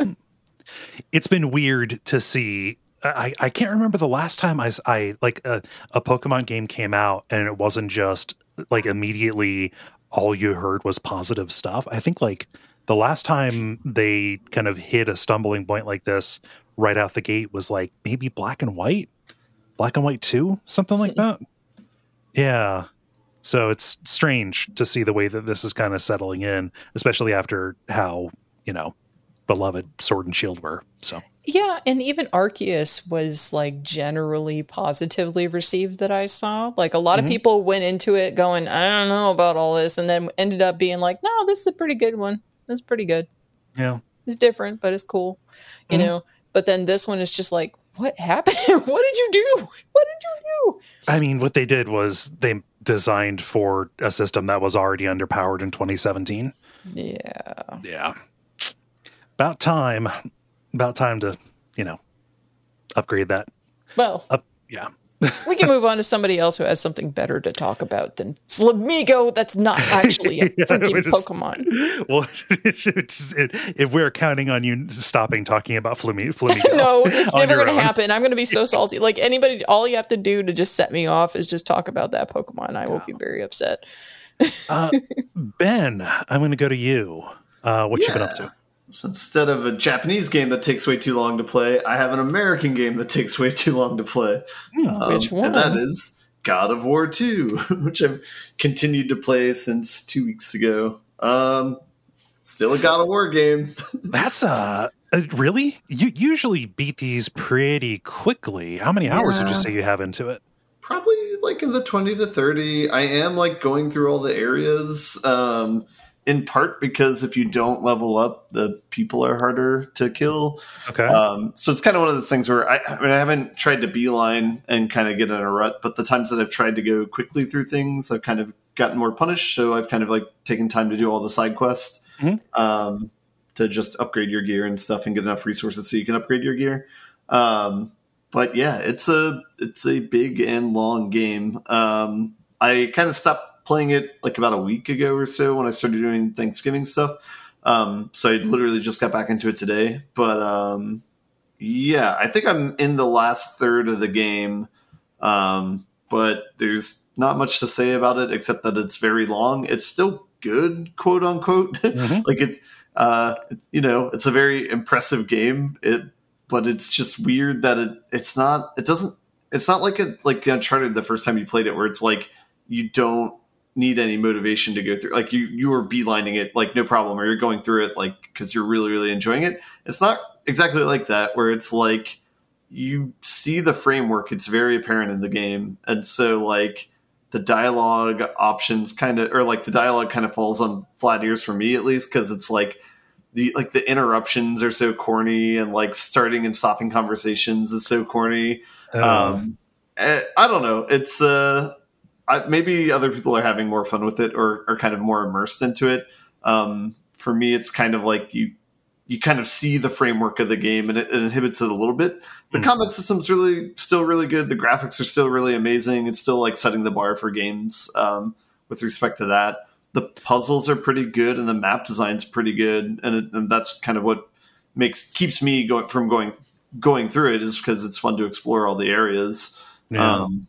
It's been weird to see. I, I can't remember the last time I, s- I- like a, a Pokemon game came out and it wasn't just like immediately all you heard was positive stuff. I think like the last time they kind of hit a stumbling point like this right out the gate was like maybe Black and White, Black and White two, something like that. Yeah. So it's strange to see the way that this is kind of settling in, especially after how, you know, beloved Sword and Shield were. So Yeah, and even Arceus was like generally positively received that I saw. Like a lot Mhm. of people went into it going, I don't know about all this, and then ended up being like, no, this is a pretty good one. That's pretty good. yeah. It's different, but it's cool. You Mhm. know? But then this one is just like, what happened? What did you do? What did you do? I mean, what they did was they designed for a system that was already underpowered in twenty seventeen. Yeah. Yeah. About time. About time to, you know, upgrade that. Well, Up. Yeah. we can move on to somebody else who has something better to talk about than Flamigo. That's not actually a Yeah, freaking we're just- Pokemon. Well, it's just- it- if we're counting on you stopping talking about Flami- Flamigo. No, it's on never your going to own. happen. I'm going to be so salty. Like anybody, all you have to do to just set me off is just talk about that Pokemon. I will be very upset. Uh, Ben, I'm going to go to you. Uh, what you been up to? So instead of a Japanese game that takes way too long to play, I have an American game that takes way too long to play. Um, Which one? And that is God of War two, which I've continued to play since two weeks ago. Um, still a God of War game. That's uh, uh really? You usually beat these pretty quickly. How many hours would you Yeah. say you have into it? Probably like in the twenty to thirty. I am like going through all the areas, um, in part because if you don't level up, the people are harder to kill. Okay. Um, so it's kind of one of those things where I, I mean, I haven't tried to beeline and kind of get in a rut, but the times that I've tried to go quickly through things, I've kind of gotten more punished. So I've kind of like taken time to do all the side quests, Mhm. um, to just upgrade your gear and stuff and get enough resources so you can upgrade your gear. Um, but yeah, it's a, it's a big and long game. Um, I kind of stopped playing it like about a week ago or so when I started doing Thanksgiving stuff. Um, so I literally just got back into it today, but, um, yeah, I think I'm in the last third of the game. Um, but there's not much to say about it except that it's very long. It's still good, quote unquote. Mhm. Like it's, uh, you know, it's a very impressive game. It, but it's just weird that it, it's not, it doesn't, it's not like a, like Uncharted the first time you played it where it's like, you don't need any motivation to go through. Like you, you are beelining it like no problem, or you're going through it like, cause you're really, really enjoying it. It's not exactly like that where it's like, you see the framework, it's very apparent in the game. And so like the dialogue options kind of, or like the dialogue kind of falls on flat ears for me at least. Cause it's like the, like the interruptions are so corny and like starting and stopping conversations is so corny. Uh, Um, eh, I don't know. It's, uh, I, maybe other people are having more fun with it or are kind of more immersed into it. Um, for me, it's kind of like you, you kind of see the framework of the game, and it, it inhibits it a little bit. The mm. combat system's really still really good. The graphics are still really amazing. It's still like setting the bar for games um, with respect to that. The puzzles are pretty good, and the map design's pretty good, and, it, and that's kind of what makes keeps me going from going going through it, is because it's fun to explore all the areas. Yeah. Um,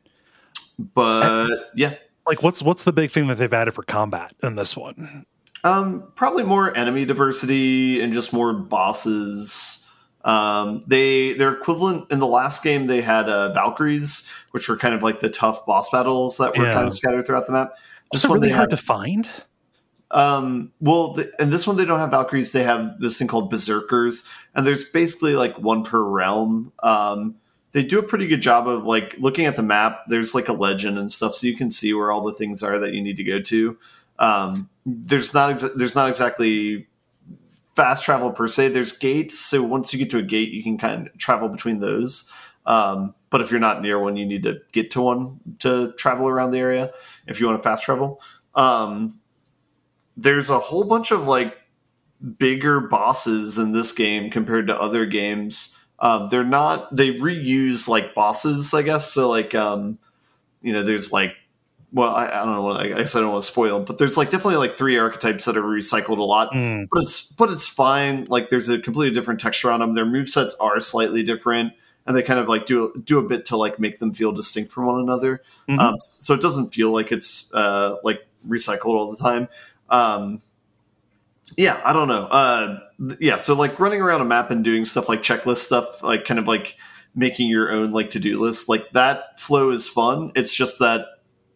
but yeah. Like, what's what's the big thing that they've added for combat in this one? Um, probably more enemy diversity and just more bosses. Um, they their equivalent in the last game, they had uh, Valkyries, which were kind of like the tough boss battles that were yeah. kind of scattered throughout the map. This one really hard have, to find. Um, well, the, in this one they don't have Valkyries. They have this thing called Berserkers, and there's basically like one per realm. Um, They do a pretty good job of like looking at the map. There's like a legend and stuff, so you can see where all the things are that you need to go to. Um, there's not exa- there's not exactly fast travel per se. There's gates, so once you get to a gate, you can kind of travel between those. Um, but if you're not near one, you need to get to one to travel around the area if you want to fast travel. Um, there's a whole bunch of like bigger bosses in this game compared to other games. Um, they're not, they reuse like bosses, I guess. So like, um, you know, there's like, well, I, I don't know, I guess I don't want to spoil them, but there's like definitely like three archetypes that are recycled a lot, mm. but it's, but it's fine. Like there's a completely different texture on them. Their movesets are slightly different, and they kind of like do, do a bit to like make them feel distinct from one another. Mm-hmm. Um, so it doesn't feel like it's, uh, like recycled all the time. Um, Yeah, I don't know. Uh, yeah, so like running around a map and doing stuff like checklist stuff, like kind of like making your own like to-do list, like that flow is fun. It's just that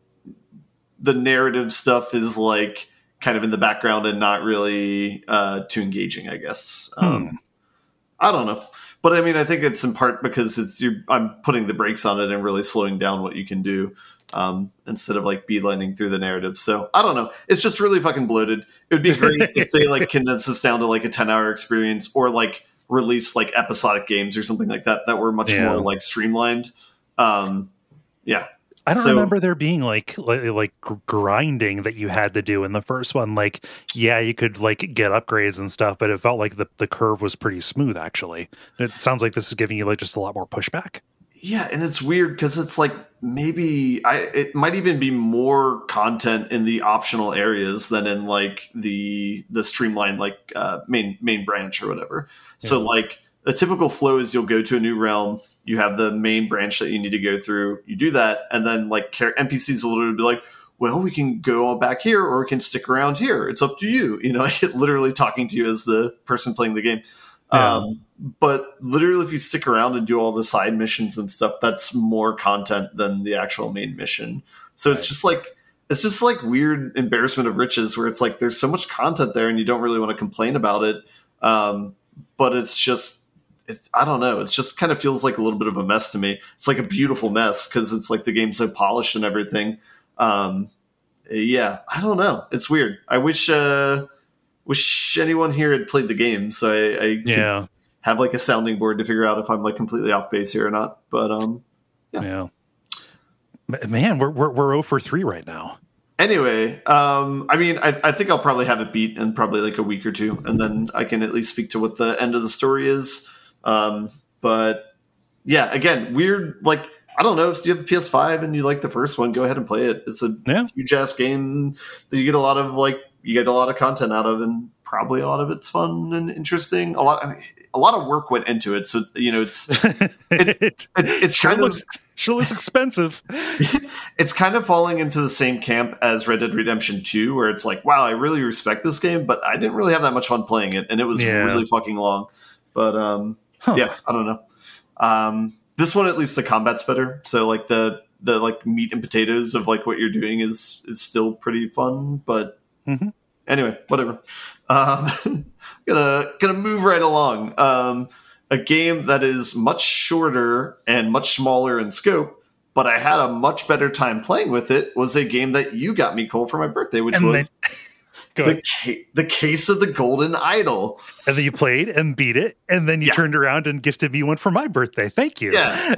the narrative stuff is like kind of in the background and not really uh, too engaging, I guess. Hmm. Um, I don't know. But I mean, I think it's in part because it's you're, I'm putting the brakes on it and really slowing down what you can do. Um, instead of like beelining through the narrative. So I don't know. It's just really fucking bloated. It would be great if they like condense this down to like a ten hour experience, or like release like episodic games or something like that that were much yeah. more like streamlined. Um, yeah. I don't so, remember there being like, like like grinding that you had to do in the first one. Like, yeah, you could like get upgrades and stuff, but it felt like the, the curve was pretty smooth actually. It sounds like this is giving you like just a lot more pushback. Yeah, and it's weird because it's like maybe I it might even be more content in the optional areas than in like the the streamlined like uh, main main branch or whatever. Yeah. So like the typical flow is you'll go to a new realm, you have the main branch that you need to go through, you do that, and then like N P Cs will literally be like, well, we can go back here or we can stick around here. It's up to you. You know, like literally talking to you as the person playing the game. Yeah. Um, but literally, if you stick around and do all the side missions and stuff, that's more content than the actual main mission. So right. it's just like it's just like weird embarrassment of riches, where it's like there's so much content there, and you don't really want to complain about it. Um, but it's just, it's, I don't know. It just kind of feels like a little bit of a mess to me. It's like a beautiful mess because it's like the game's so polished and everything. Um, yeah, I don't know. It's weird. I wish. Uh, Wish anyone here had played the game, so I, I yeah. could have like a sounding board to figure out if I'm like completely off base here or not. But um, yeah, yeah. Man, we're we're we're zero for three right now. Anyway, um, I mean, I, I think I'll probably have it beat in probably like a week or two, and then I can at least speak to what the end of the story is. Um, but yeah, again, weird. Like, I don't know if you have a P S five and you like the first one, go ahead and play it. It's a yeah. huge ass game that you get a lot of like. You get a lot of content out of, and probably a lot of it's fun and interesting. A lot, I mean, a lot of work went into it, so you know, it's it, it, it's sure kind looks, of sure looks expensive. It's kind of falling into the same camp as Red Dead Redemption two, where it's like, wow, I really respect this game, but I didn't really have that much fun playing it, and it was yeah. really fucking long. But um, huh. yeah, I don't know. Um, this one, at least the combat's better, so like the the like meat and potatoes of like what you're doing is is still pretty fun, but. Mm-hmm. Anyway, whatever. Um, gonna gonna move right along. Um, a game that is much shorter and much smaller in scope, but I had a much better time playing with it. Was a game that you got me, Cole, for my birthday, which and was then, the, ca- the Case of the Golden Idol. And then you played and beat it, and then you yeah. turned around and gifted me one for my birthday. Thank you. Yeah.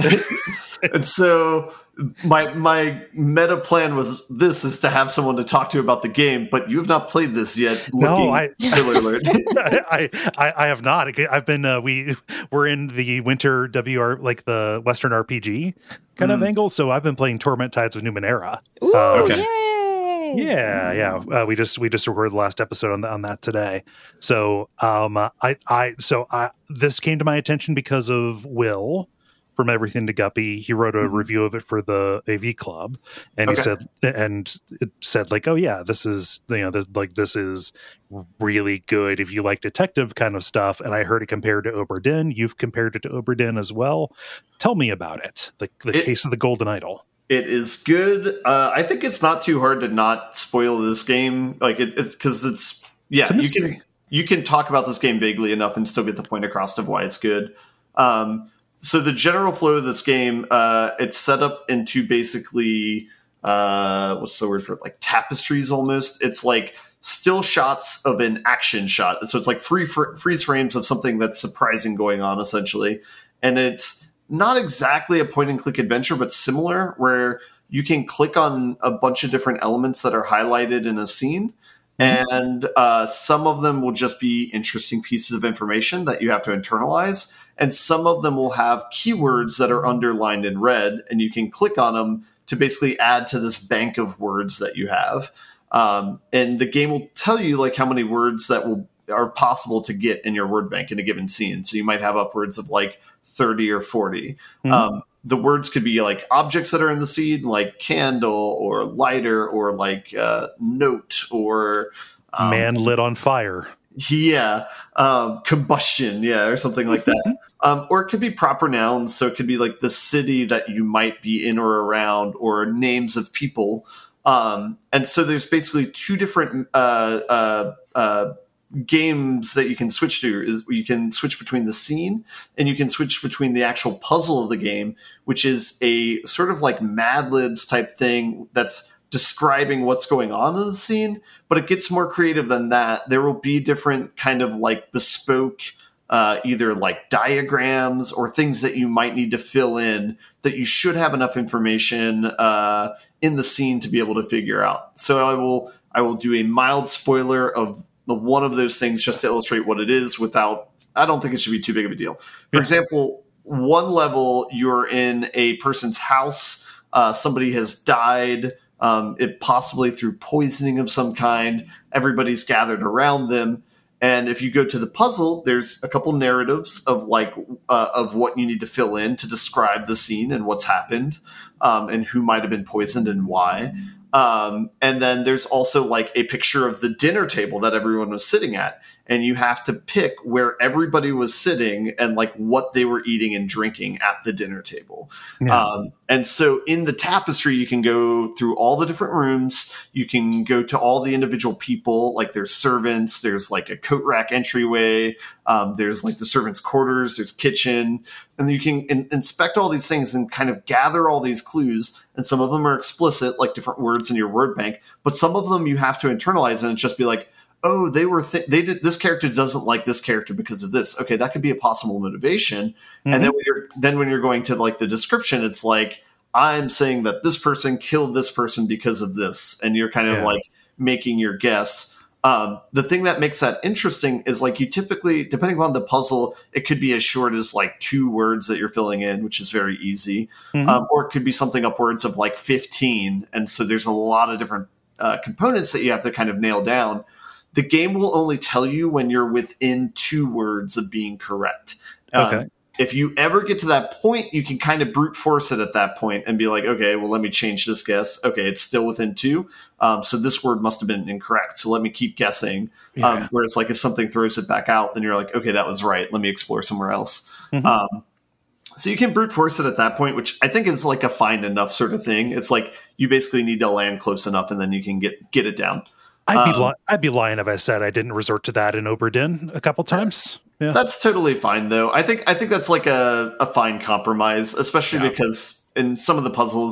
And so my my meta plan with this is to have someone to talk to about the game, but you have not played this yet. No, I, alert. I, I I have not. I've been uh, we we're in the winter W R like the Western R P G kind mm. of angle, so I've been playing Torment Tides of Numenera. Ooh, uh, okay. Yay! Yeah, yeah. Uh, we just we just recorded the last episode on, the, on that today. So um, I I so I this came to my attention because of Will from Everything to Guppy. He wrote a mm-hmm. review of it for the A V Club, and okay. he said and it said like, oh yeah, this is you know this, like this is really good if you like detective kind of stuff. And I heard it compared to Oberdin. You've compared it to Oberdin as well. Tell me about it. The the it, Case of the Golden Idol. It is good. Uh, I think it's not too hard to not spoil this game. Like it, it's because it's yeah, it's you can you can talk about this game vaguely enough and still get the point across of why it's good. Um, so the general flow of this game, uh, it's set up into basically uh, what's the word for it? Like tapestries almost. It's like still shots of an action shot. So it's like free fr- freeze frames of something that's surprising going on essentially, and it's not exactly a point and click adventure, but similar, where you can click on a bunch of different elements that are highlighted in a scene. Mm-hmm. And uh, some of them will just be interesting pieces of information that you have to internalize. And some of them will have keywords that are underlined in red, and you can click on them to basically add to this bank of words that you have. Um, and the game will tell you like how many words that will are possible to get in your word bank in a given scene. So you might have upwards of like thirty or forty. Mm-hmm. Um, the words could be like objects that are in the scene, like candle or lighter or like uh, note or um, man lit on fire. Yeah. Um, combustion. Yeah. Or something like that. um, or it could be proper nouns. So it could be like the city that you might be in or around, or names of people. Um, and so there's basically two different uh, uh, uh, games that you can switch to. Is you can switch between the scene and you can switch between the actual puzzle of the game, which is a sort of like Mad Libs type thing that's describing what's going on in the scene, but it gets more creative than that. There will be different kind of like bespoke uh, either like diagrams or things that you might need to fill in that you should have enough information uh, in the scene to be able to figure out. So I will I will do a mild spoiler of the one of those things just to illustrate what it is without, I don't think it should be too big of a deal. For yeah. example, one level you're in a person's house, uh, somebody has died, um, it possibly through poisoning of some kind, everybody's gathered around them. And if you go to the puzzle, there's a couple narratives of like uh, of what you need to fill in to describe the scene and what's happened, um, and who might have been poisoned and why. Um, and then there's also like a picture of the dinner table that everyone was sitting at. And you have to pick where everybody was sitting and like what they were eating and drinking at the dinner table. Yeah. Um, and so in the tapestry, you can go through all the different rooms. You can go to all the individual people, like there's servants, there's like a coat rack entryway. Um, there's like the servants' quarters, there's kitchen. And you can in- inspect all these things and kind of gather all these clues. And some of them are explicit, like different words in your word bank. But some of them you have to internalize and just be like, oh, they were th- they did this character doesn't like this character because of this. Okay, that could be a possible motivation. Mm-hmm. And then when you're then when you're going to like the description, it's like I'm saying that this person killed this person because of this, and you're kind of yeah. like making your guess. Um, the thing that makes that interesting is like you typically, depending on the puzzle, it could be as short as like two words that you're filling in, which is very easy, mm-hmm. um, or it could be something upwards of like fifteen. And so there's a lot of different uh, components that you have to kind of nail down. The game will only tell you when you're within two words of being correct. Um, okay. If you ever get to that point, you can kind of brute force it at that point and be like, okay, well, let me change this guess. Okay, it's still within two. Um, so this word must have been incorrect. So let me keep guessing. Yeah. Um, whereas like if something throws it back out, then you're like, okay, that was right. Let me explore somewhere else. Mm-hmm. Um, so you can brute force it at that point, which I think is like a fine enough sort of thing. It's like you basically need to land close enough and then you can get, get it down. I'd be, um, li- I'd be lying if I said I didn't resort to that in Oberdin a couple times. Yeah. That's totally fine, though. I think I think that's like a, a fine compromise, especially yeah. because in some of the puzzles,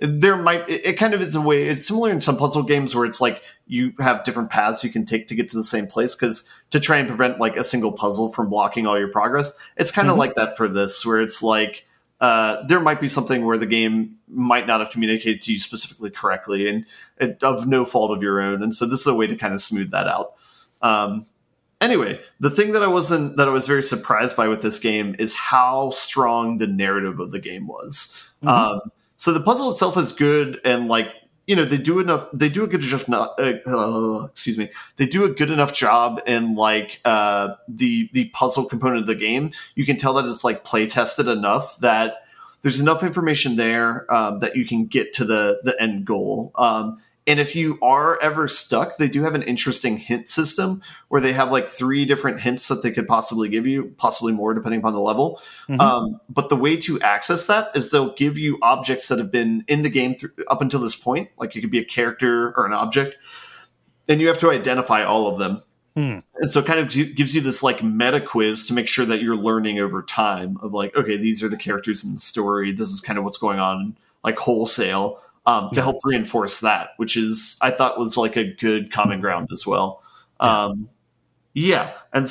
there might it, it kind of is a way. It's similar in some puzzle games where it's like you have different paths you can take to get to the same place, because to try and prevent like a single puzzle from blocking all your progress, it's kind of mm-hmm. like that for this, where it's like uh, there might be something where the game might not have communicated to you specifically correctly, and it, of no fault of your own, and so this is a way to kind of smooth that out. Um, Anyway, the thing that I wasn't that I was very surprised by with this game is how strong the narrative of the game was. Mm-hmm. Um, so the puzzle itself is good, and like you know, they do enough. They do a good enough. Not, uh, uh, excuse me. They do a good enough job in like uh, the the puzzle component of the game. You can tell that it's like play tested enough that there's enough information there um, that you can get to the the end goal. Um, And if you are ever stuck, they do have an interesting hint system where they have like three different hints that they could possibly give you, possibly more depending upon the level. Mm-hmm. Um, but the way to access that is they'll give you objects that have been in the game th- up until this point. Like you could be a character or an object, and you have to identify all of them. Mm. And so it kind of g- gives you this like meta quiz to make sure that you're learning over time of like, okay, these are the characters in the story. This is kind of what's going on, like wholesale. Um, to help reinforce that, which is, I thought was like a good common ground as well. Um, yeah. And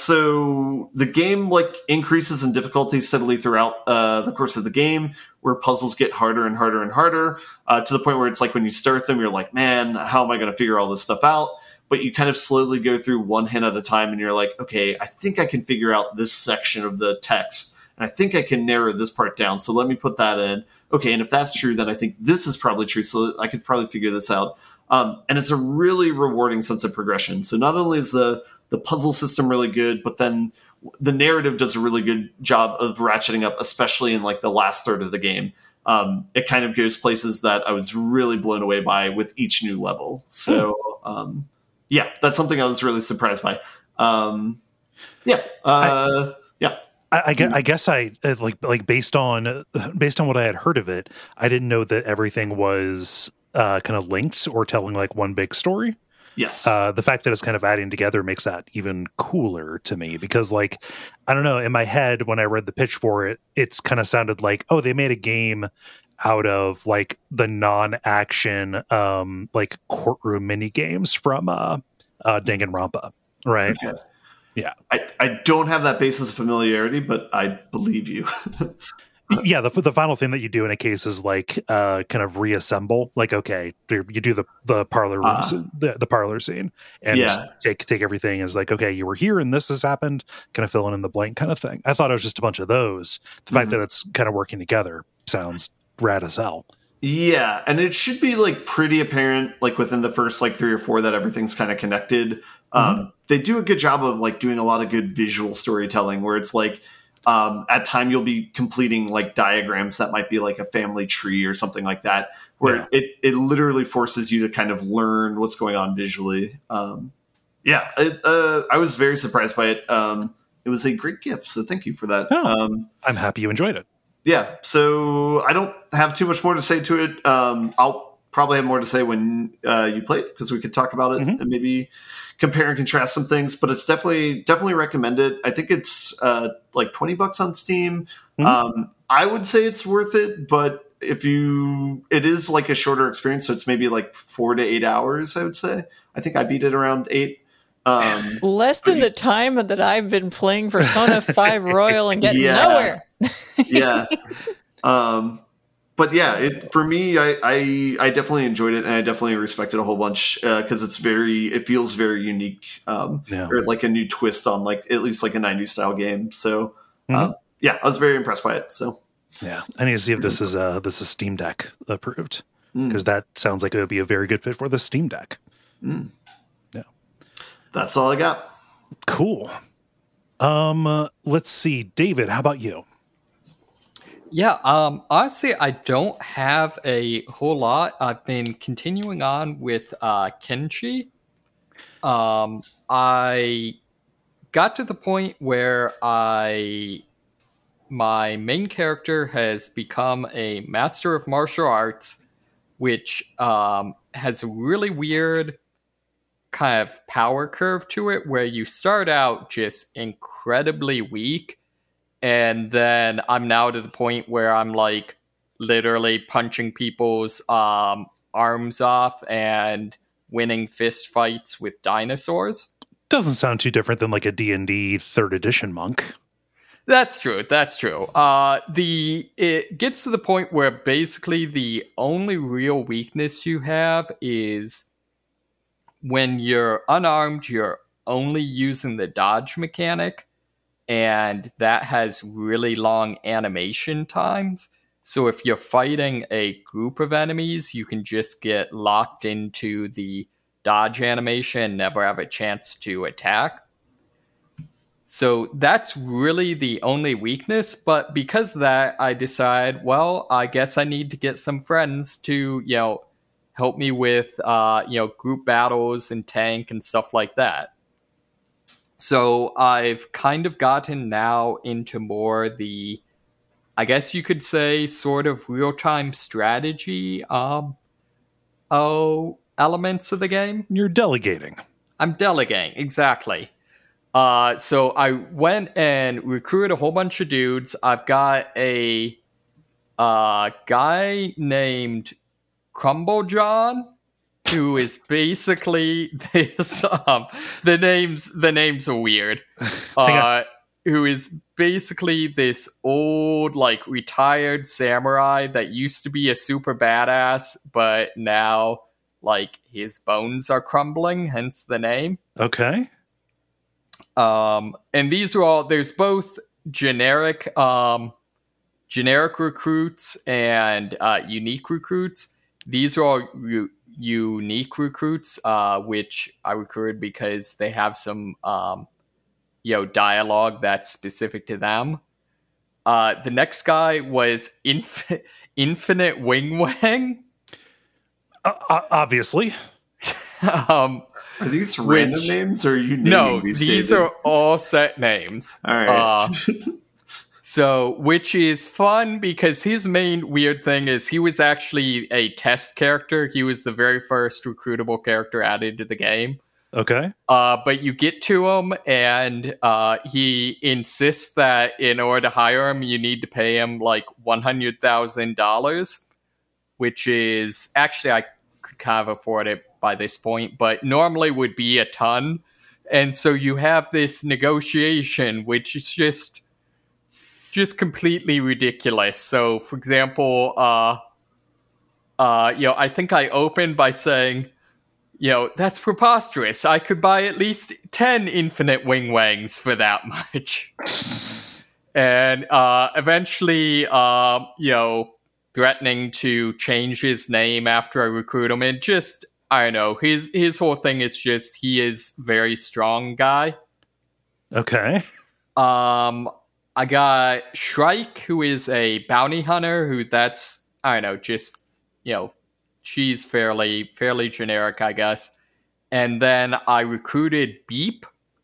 so the game like increases in difficulty steadily throughout uh, the course of the game, where puzzles get harder and harder and harder uh, to the point where it's like when you start them, you're like, man, how am I going to figure all this stuff out? But you kind of slowly go through one hint at a time, and you're like, okay, I think I can figure out this section of the text, and I think I can narrow this part down. So let me put that in. Okay, and if that's true, then I think this is probably true, so I could probably figure this out. Um, and it's a really rewarding sense of progression. So not only is the the puzzle system really good, but then the narrative does a really good job of ratcheting up, especially in like the last third of the game. Um, it kind of goes places that I was really blown away by with each new level. So um, yeah, that's something I was really surprised by. Um, yeah. Uh, I- I, I, guess, I guess I like like based on based on what I had heard of it, I didn't know that everything was uh, kind of linked or telling like one big story. Yes, uh, the fact that it's kind of adding together makes that even cooler to me, because like I don't know, in my head when I read the pitch for it, it's kind of sounded like, oh, they made a game out of like the non-action um, like courtroom mini games from uh, uh, Danganronpa, right? Okay. Yeah, I, I don't have that basis of familiarity, but I believe you. Yeah, the the final thing that you do in a case is like uh, kind of reassemble. Like, okay, you do the the parlor rooms, uh, the the parlor scene, and yeah. just take take everything as like, okay, you were here and this has happened, kind of filling in the blank kind of thing. I thought it was just a bunch of those. The mm-hmm. fact that it's kind of working together sounds rad as hell. Yeah, and it should be like pretty apparent, like within the first like three or four, that everything's kind of connected. Mm-hmm. Um, they do a good job of like doing a lot of good visual storytelling, where it's like um, at time you'll be completing like diagrams that might be like a family tree or something like that, where yeah. it it literally forces you to kind of learn what's going on visually. Um, yeah, it, uh, I was very surprised by it. Um, it was a great gift, so thank you for that. Oh, um, I'm happy you enjoyed it. Yeah, so I don't have too much more to say to it. Um, I'll probably have more to say when uh, you play it, because we could talk about it mm-hmm. and maybe compare and contrast some things. But it's definitely definitely recommended. I think it's uh, like twenty bucks on Steam. Mm-hmm. Um, I would say it's worth it, but if you, it is like a shorter experience, so it's maybe like four to eight hours. I would say. I think I beat it around eight. Um, Less than the time that I've been playing Persona five Royal and getting yeah. nowhere. yeah. Um, but yeah, it, for me, I, I, I definitely enjoyed it, and I definitely respected a whole bunch, uh, cause it's very, it feels very unique, um, yeah. or like a new twist on like, at least like a nineties style game. So, mm-hmm. uh, yeah, I was very impressed by it. So yeah, I need to see if this is, uh, this is Steam Deck approved, because mm. that sounds like it would be a very good fit for the Steam Deck. Mm. Yeah. That's all I got. Cool. Um, uh, let's see, David, how about you? Yeah, um, honestly, I don't have a whole lot. I've been continuing on with uh, Kenshi. Um, I got to the point where I, my main character has become a master of martial arts, which um, has a really weird kind of power curve to it, where you start out just incredibly weak. And then I'm now to the point where I'm like literally punching people's um, arms off and winning fist fights with dinosaurs. Doesn't sound too different than like a D and D third edition monk. That's true. That's true. Uh, the it gets to the point where basically the only real weakness you have is when you're unarmed, you're only using the dodge mechanic, and that has really long animation times. So if you're fighting a group of enemies, you can just get locked into the dodge animation and never have a chance to attack. So that's really the only weakness, but because of that, I decide, well, I guess I need to get some friends to, you know, help me with, uh, you know, group battles and tank and stuff like that. So I've kind of gotten now into more the, I guess you could say, sort of real-time strategy um, oh, elements of the game. You're delegating. I'm delegating, exactly. Uh, so I went and recruited a whole bunch of dudes. I've got a uh, guy named Crumble John, who is basically this. Um, the names the names are weird. Uh, who is basically this old, like, retired samurai that used to be a super badass, but now, like, his bones are crumbling, hence the name. Okay. Um, and these are all, there's both generic, um, generic recruits and, uh, unique recruits. These are all u- unique recruits, uh, which I recruited because they have some, um, you know, dialogue that's specific to them. Uh, the next guy was Inf- Infinite Wing Wang. Uh, obviously. um, Are these random which, names, or are you naming no, these? these David? are all set names. All right. Uh, so, which is fun because his main weird thing is he was actually a test character. He was the very first recruitable character added to the game. Okay. Uh, but you get to him, and uh, he insists that in order to hire him, you need to pay him like one hundred thousand dollars, which is actually, I could kind of afford it by this point, but normally would be a ton. And so you have this negotiation, which is just just completely ridiculous. So, for example, uh, uh, you know, I think I opened by saying, you know, that's preposterous. I could buy at least ten Infinite Wing Wangs for that much. And uh, eventually, uh, you know, threatening to change his name after I recruit him, and just, I don't know, his his whole thing is just he is very strong guy. Okay. Um, I got Shrike, who is a bounty hunter, who that's, I don't know, just, you know, she's fairly fairly generic, I guess. And then I recruited Beep,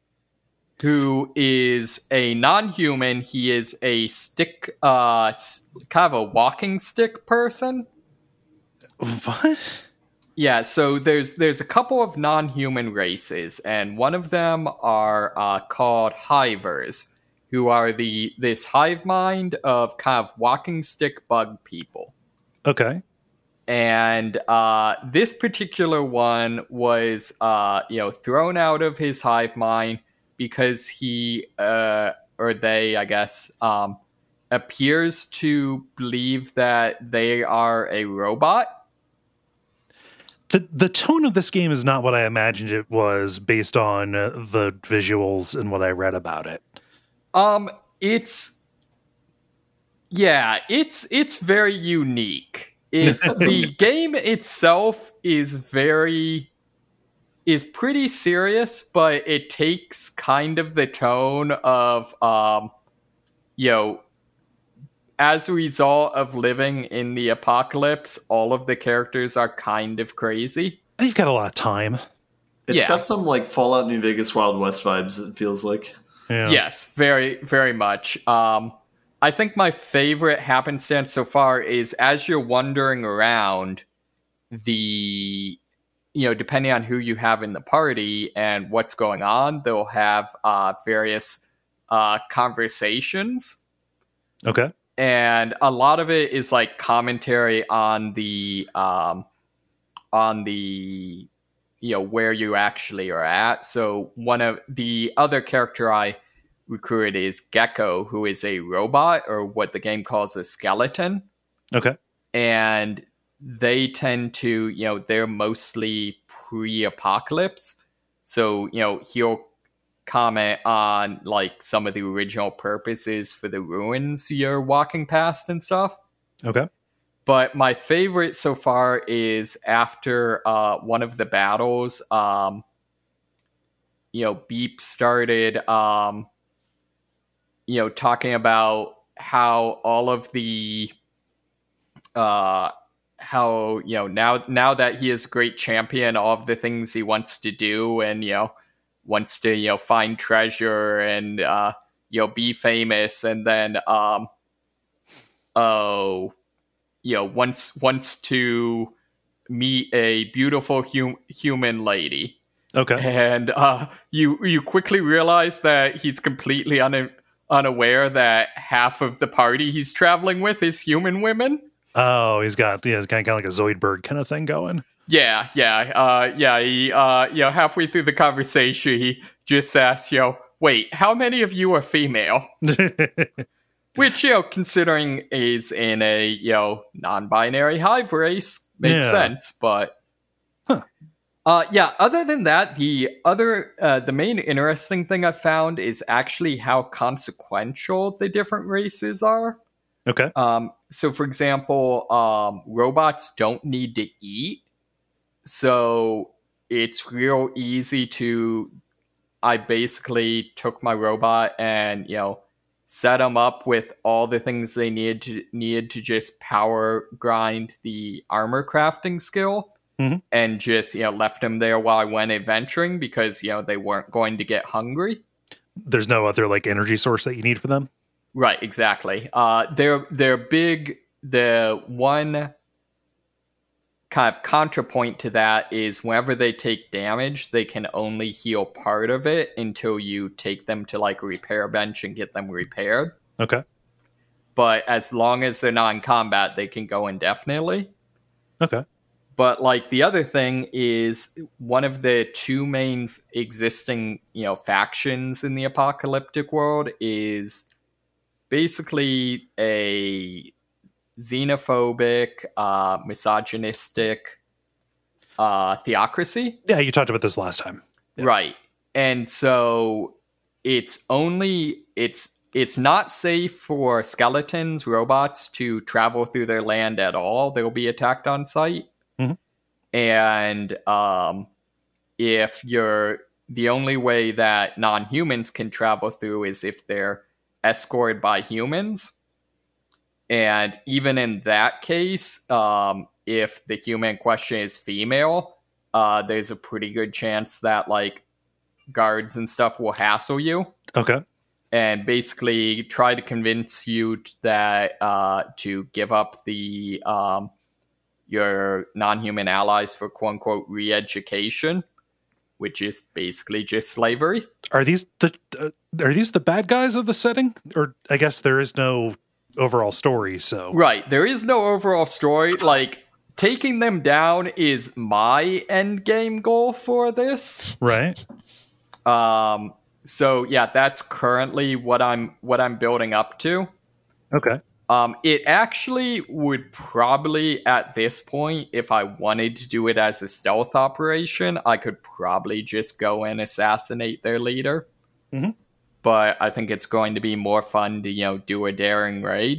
who is a non-human. He is a stick, uh, kind of a walking stick person. What? Yeah, so there's there's a couple of non-human races, and one of them are uh, called Hivers, who are the this hive mind of kind of walking stick bug people. Okay. And uh, this particular one was, uh, you know, thrown out of his hive mind because he, uh, or they, I guess, um, appears to believe that they are a robot. The the tone of this game is not what I imagined it was based on uh, the visuals and what I read about it. Um, it's, yeah, it's it's very unique. It's the game itself is very is pretty serious, but it takes kind of the tone of um you know, as a result of living in the apocalypse, all of the characters are kind of crazy. You've got a lot of time. It's yeah. got some like Fallout New Vegas Wild West vibes, it feels like. Yeah. Yes, very, very much. Um, I think my favorite happenstance so far is as you're wandering around, the, you know, depending on who you have in the party and what's going on, they'll have uh, various uh, conversations. Okay. and a lot of it is like commentary on the um, on the you know where you actually are at. So one of the other character I recruited is Gecko, who is a robot, or what the game calls a skeleton. Okay. And they tend to, you know, they're mostly pre-apocalypse. So, you know, he'll comment on like some of the original purposes for the ruins you're walking past and stuff. Okay. But my favorite so far is after uh, one of the battles, um, you know, Beep started, um, you know, talking about how all of the, uh, how, you know, now, now that he is a great champion, all of the things he wants to do and, you know, wants to, you know, find treasure and, uh, you know, be famous. And then, um, oh, you know, wants, wants to meet a beautiful hum- human lady. Okay. And, uh, you, you quickly realize that he's completely un- unaware that half of the party he's traveling with is human women. Oh, he's got yeah, kind of like a Zoidberg kind of thing going. Yeah, yeah, uh, yeah. He, uh, you know, halfway through the conversation, he just asks, you know, wait, how many of you are female? Which, you know, considering is in a, you know, non-binary hive race, makes Yeah. sense. But, huh. uh, yeah, other than that, the other, uh, the main interesting thing I found is actually how consequential the different races are. Okay. Um, so, for example, um, robots don't need to eat. So it's real easy to, I basically took my robot and, you know, set them up with all the things they needed to, needed to just power grind the armor crafting skill. Mm-hmm. And just, you know, left them there while I went adventuring because, you know, they weren't going to get hungry. There's no other like energy source that you need for them? Right, exactly. Uh, they're they're big. The one kind of contrapoint to that is whenever they take damage, they can only heal part of it until you take them to like a repair bench and get them repaired. Okay. But as long as they're not in combat, they can go indefinitely. Okay. But like the other thing is one of the two main existing, you know, factions in the apocalyptic world is basically a xenophobic, uh, misogynistic uh, theocracy. Yeah, you talked about this last time. Yeah. Right. And so it's only, it's it's not safe for skeletons, robots to travel through their land at all. They'll be attacked on sight. Mm-hmm. And um, if you're, the only way that non-humans can travel through is if they're escorted by humans. And even in that case, um, if the human in question is female, uh, there's a pretty good chance that like guards and stuff will hassle you. Okay. And basically try to convince you that uh, to give up the um, your non-human allies for quote unquote re-education, which is basically just slavery. Are these the uh, are these the bad guys of the setting? Or I guess there is no overall story, so right. There is no overall story. Like taking them down is my end game goal for this. Right. Um. So yeah, that's currently what I'm what I'm building up to. Okay. Um, it actually would probably, at this point, if I wanted to do it as a stealth operation, I could probably just go and assassinate their leader. Mm-hmm. But I think it's going to be more fun to, you know, do a daring raid.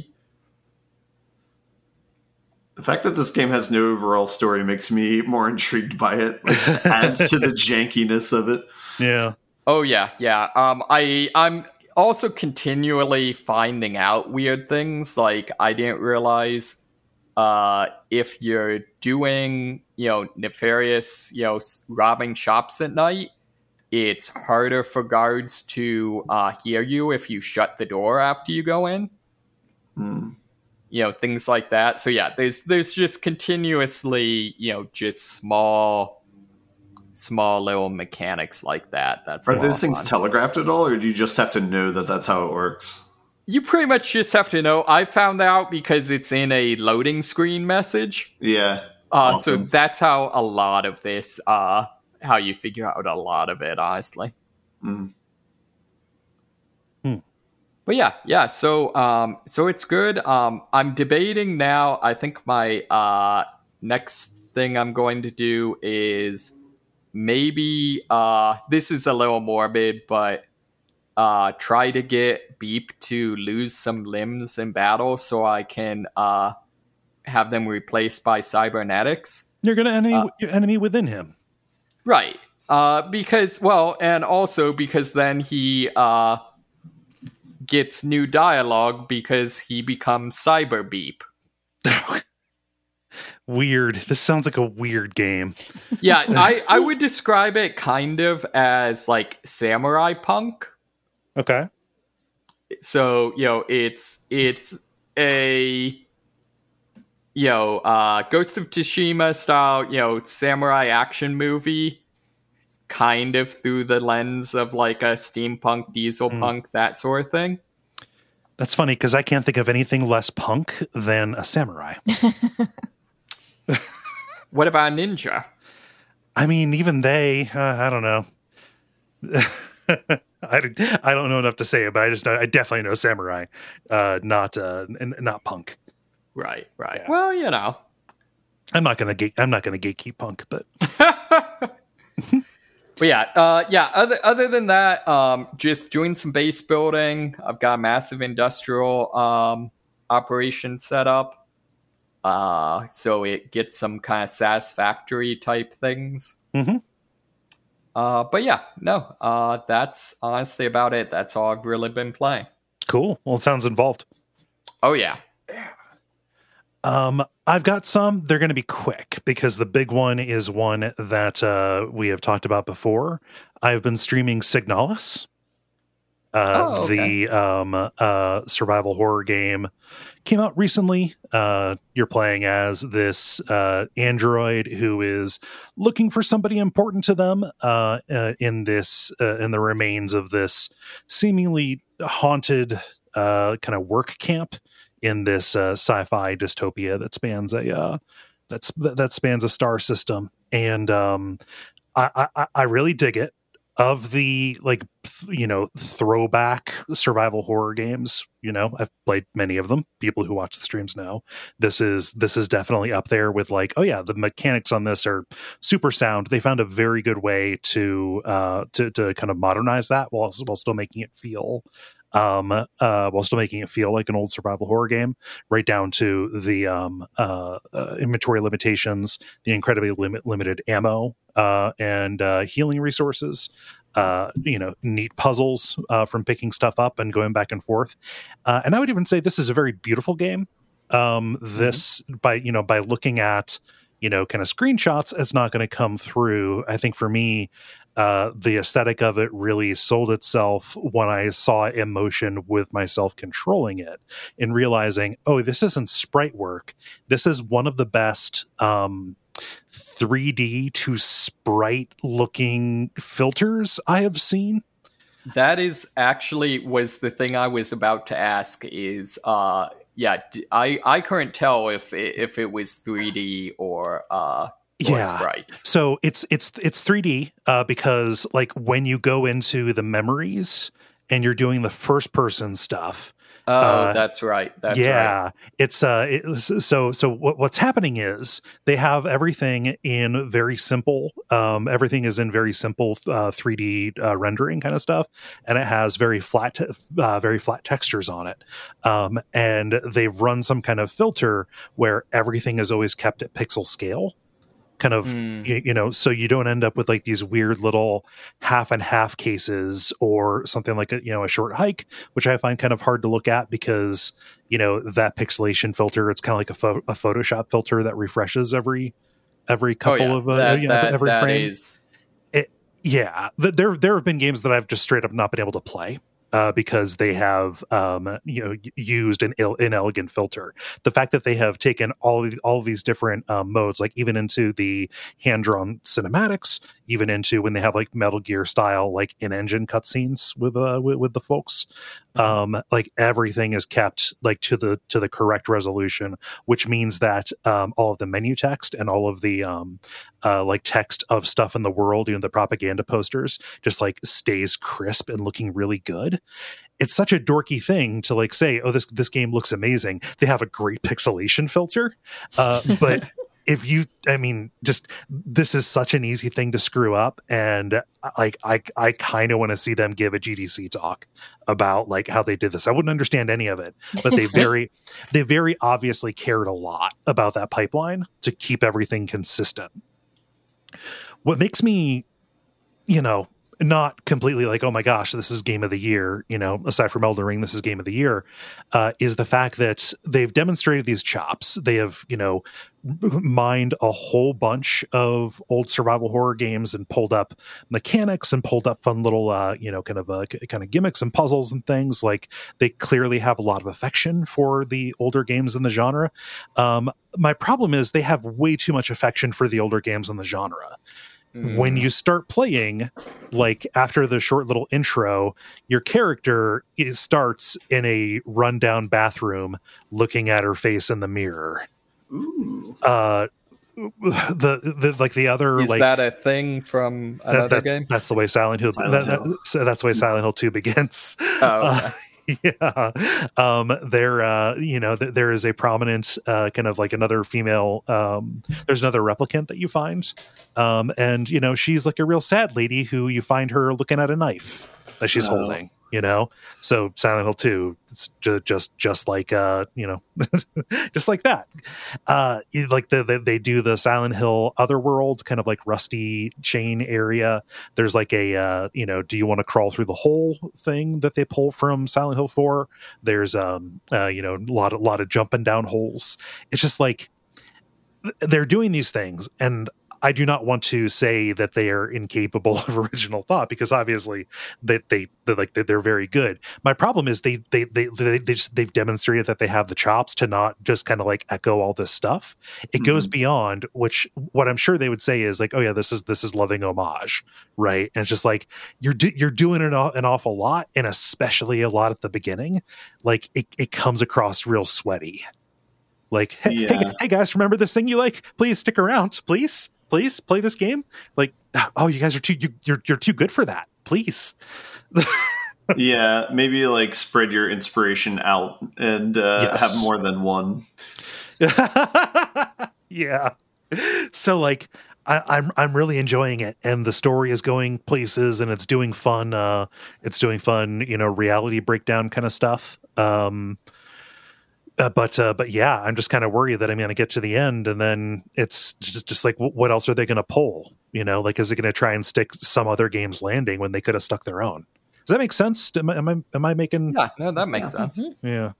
The fact that this game has no overall story makes me more intrigued by it. Like, adds to the jankiness of it. Yeah. Oh yeah, yeah. Um, I I'm. Also continually finding out weird things. Like I didn't realize uh, if you're doing, you know, nefarious, you know, robbing shops at night, it's harder for guards to uh, hear you if you shut the door after you go in. Mm. You know, things like that. So yeah, there's there's just continuously, you know, just small small little mechanics like that. That's Are those things telegraphed at all, or do you just have to know that that's how it works? you pretty much just have to know. I found out because it's in a loading screen message. Yeah. Uh, awesome. So that's how a lot of this, uh, how you figure out a lot of it, honestly. Mm. Hmm. But yeah, yeah. So, um, so it's good. Um, I'm debating now. I think my uh, next thing I'm going to do is maybe uh, this is a little morbid, but uh, try to get Beep to lose some limbs in battle so I can uh, have them replaced by cybernetics. You're going to enemy Uh, your enemy within him. Right. Uh, because, well, and also because then he uh, gets new dialogue because he becomes Cyber Beep. Weird. This sounds like a weird game. Yeah, I, I would describe it kind of as like Samurai Punk. Okay. So, you know, it's it's a you know, uh Ghost of Tsushima style, you know, samurai action movie, kind of through the lens of like a steampunk, diesel Mm. punk, that sort of thing. That's funny because I can't think of anything less punk than a samurai. What about Ninja? I mean, even they, uh, I don't know. I, did- I don't know enough to say it, but I just know, I definitely know samurai, uh, not uh, n- not punk. Right, right. Yeah. Well, you know. I'm not gonna gate, I'm not gonna gatekeep punk, but But yeah, uh, yeah. Other other than that, um, just doing some base building. I've got a massive industrial um, operation set up, uh, so it gets some kind of satisfactory type things. Mhm. Uh, but yeah, no, uh, that's honestly about it. That's all I've really been playing. cool. Well, it sounds involved. Oh yeah, Um, I've got some. They're going to be quick because the big one is one that uh, we have talked about before. I've been streaming Signalis, uh, Oh, okay. the um, uh, survival horror game. Came out recently. Uh, you're playing as this uh, android who is looking for somebody important to them uh, uh, in this uh, in the remains of this seemingly haunted uh, kind of work camp in this uh, sci-fi dystopia that spans a uh, that's that spans a star system, and um, I, I I really dig it. Of the like th- you know throwback survival horror games, you know I've played many of them. People who watch the streams know this is this is definitely up there with like, oh yeah, the mechanics on this are super sound. They found a very good way to uh to to kind of modernize that while while still making it feel um uh while still making it feel like an old survival horror game, right down to the um uh, uh inventory limitations, the incredibly limit limited ammo uh and uh healing resources, uh you know neat puzzles uh from picking stuff up and going back and forth, uh and I would even say this is a very beautiful game. Um this by you know by looking at you know kind of screenshots, it's not going to come through. I think for me, uh, the aesthetic of it really sold itself when I saw it in motion with myself controlling it and realizing, oh, this isn't sprite work. This is one of the best um, three D to sprite looking filters I have seen. that is actually was the thing I was about to ask. Is uh, yeah, d- I I couldn't tell if it, if it was three D or uh. Or Yeah. sprites. So it's it's it's three D uh, because like when you go into the memories and you're doing the first person stuff. Oh, Uh, that's right. That's yeah, right. it's uh, it, so so. What, what's happening is they have everything in very simple. Um, everything is in very simple uh, three D uh, rendering kind of stuff, and it has very flat, te- uh, very flat textures on it. Um, and they've run some kind of filter where everything is always kept at pixel scale. Kind of, Mm. you, you know, so you don't end up with like these weird little half and half cases or something like a, you know, a short hike, which I find kind of hard to look at because, you know, that pixelation filter, it's kind of like a, pho- a Photoshop filter that refreshes every, every Oh, couple yeah. of, uh, that, you know, that, every that frame. is- Yeah. Th- There, there have been games that I've just straight up not been able to play. Uh, because they have, um, you know, y- used an Ill- inelegant filter. The fact that they have taken all of, all of these different um, modes, like even into the hand-drawn cinematics, even into when they have like Metal Gear style like in-engine cutscenes with uh with, with the folks. Um, like everything is kept like to the to the correct resolution, which means that um, all of the menu text and all of the um, uh, like text of stuff in the world, you know, the propaganda posters, just like stays crisp and looking really good. It's such a dorky thing to like say, oh, this this game looks amazing. They have a great pixelation filter, uh, but if you, I mean, just this is such an easy thing to screw up, and like I, I kind of want to see them give a G D C talk about like how they did this. I wouldn't understand any of it, but they very, they very obviously cared a lot about that pipeline to keep everything consistent. What makes me, you know, not completely like, oh my gosh, this is game of the year, you know, aside from Elden Ring, this is game of the year, uh, is the fact that they've demonstrated these chops. They have, you know, mined a whole bunch of old survival horror games and pulled up mechanics and pulled up fun little, uh, you know, kind of uh, kind of gimmicks and puzzles and things. Like they clearly have a lot of affection for the older games in the genre. Um, my problem is they have way too much affection for the older games in the genre. When you start playing, like after the short little intro, your character is, starts in a rundown bathroom looking at her face in the mirror. Ooh. Uh, the, the like the other is like that a thing from another that, that's, game? That's the way Silent Hill. Silent that, Hill. That, so that's the way Silent Hill two begins. Oh, okay. Uh, yeah, um, there, uh, you know, th- there is a prominent uh, kind of like another female. Um, there's another replicant that you find, um, and you know, she's like a real sad lady who you find her looking at a knife that she's Oh. holding. You know, so Silent Hill two, it's ju- just just like uh, you know, just like that. Uh, you- like the, the they do the Silent Hill Otherworld kind of like rusty chain area. There's like a uh, you know, do you want to crawl through the hole thing that they pull from Silent Hill four? There's um uh, you know, a lot a lot of jumping down holes. It's just like they're doing these things, and I do not want to say that they are incapable of original thought, because obviously they they they're like they're very good. My problem is they they they they, they just, they've demonstrated that they have the chops to not just kind of like echo all this stuff. It mm-hmm. goes beyond, which what I'm sure they would say is like, oh yeah, this is this is loving homage, right? And it's just like you're do, you're doing an, an awful lot, and especially a lot at the beginning. Like it, it comes across real sweaty. Like, hey, yeah. hey, hey guys, remember this thing you like? Please stick around, please. Please play this game. Like, oh, you guys are too you, you're you're too good for that. Please. Yeah, maybe like spread your inspiration out and uh, yes. have more than one. Yeah. So like, I, I'm I'm really enjoying it, and the story is going places, and it's doing fun. Uh, it's doing fun, you know, reality breakdown kind of stuff. Um, Uh, but uh, but yeah, I'm just kind of worried that I'm going to get to the end, and then it's just just like, what else are they going to pull? You know, like, is it going to try and stick some other game's landing when they could have stuck their own? Does that make sense? Am I am I, am I making? Yeah, no, that makes yeah. sense. Yeah.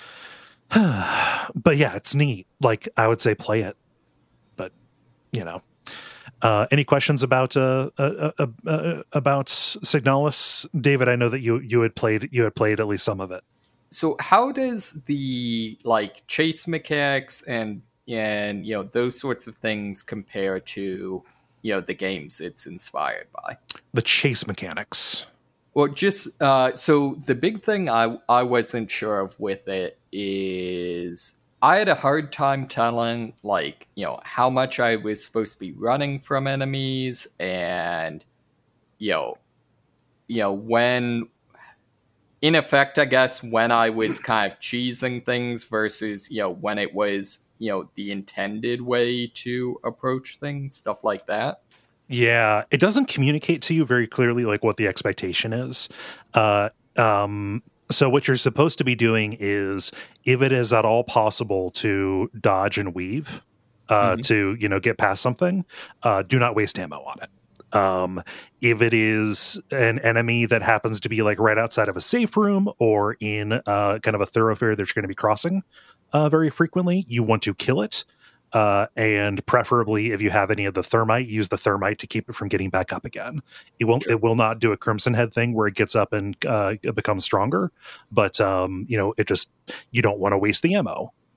But yeah, it's neat. Like, I would say play it, but you know, uh, any questions about uh, uh, uh, uh about Signalis, David? I know that you you had played you had played at least some of it. So how does the like chase mechanics and and you know those sorts of things compare to you know the games it's inspired by? The chase mechanics. Well, just uh, so the big thing I I wasn't sure of with it is I had a hard time telling like you know how much I was supposed to be running from enemies, and you know you know when. In effect, I guess, when I was kind of cheesing things versus, you know, when it was, you know, the intended way to approach things, stuff like that. Yeah, it doesn't communicate to you very clearly, like, what the expectation is. Uh, um, so what you're supposed to be doing is, if it is at all possible to dodge and weave, uh, mm-hmm. to, you know, get past something, uh, do not waste ammo on it. Um, if it is an enemy that happens to be like right outside of a safe room or in uh, kind of a thoroughfare that you're going to be crossing uh, very frequently, you want to kill it. Uh, and preferably, if you have any of the thermite, use the thermite to keep it from getting back up again. It won't. Sure. It will not do a Crimson Head thing where it gets up and uh, it becomes stronger. But um, you know, it just you don't want to waste the ammo.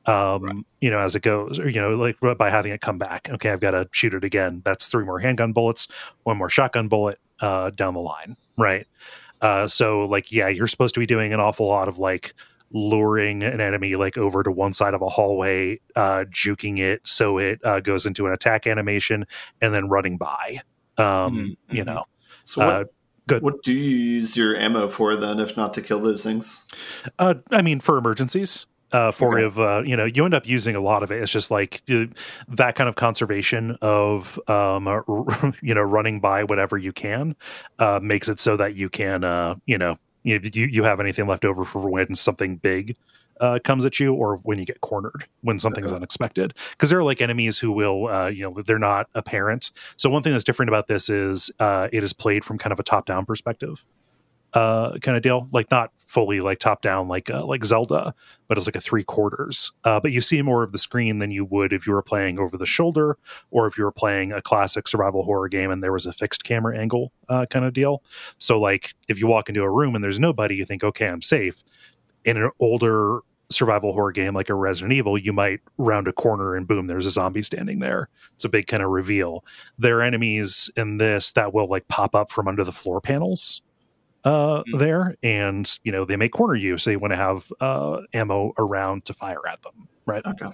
Um, Right. you know, as it goes, or, you know, like by having it come back. Okay, I've got to shoot it again. That's three more handgun bullets, one more shotgun bullet uh, down the line, right? Uh, so, like, yeah, you're supposed to be doing an awful lot of like luring an enemy like over to one side of a hallway, uh, juking it so it uh, goes into an attack animation, and then running by. Um, Mm-hmm. You know, So what, uh, good. what do you use your ammo for then, if not to kill those things? Uh, I mean, for emergencies. Uh, for Okay. if uh, you know, you end up using a lot of it. It's just like uh, that kind of conservation of um, uh, you know, running by whatever you can uh, makes it so that you can uh, you know, you, you you have anything left over for when something big uh, comes at you, or when you get cornered, when something's Okay. unexpected. Because there are like enemies who will uh, you know, they're not apparent. So one thing that's different about this is uh, it is played from kind of a top down perspective. Uh, kind of deal, like not fully like top down, like uh, like Zelda, but it's like a three quarters. Uh, but you see more of the screen than you would if you were playing over the shoulder, or if you were playing a classic survival horror game and there was a fixed camera angle uh, kind of deal. So like if you walk into a room and there's nobody, you think, okay, I'm safe. In an older survival horror game like a Resident Evil, you might round a corner and boom, there's a zombie standing there. It's a big kind of reveal. There are enemies in this that will like pop up from under the floor panels uh Mm. there, and you know, they may corner you, so you want to have uh ammo around to fire at them, right? Okay.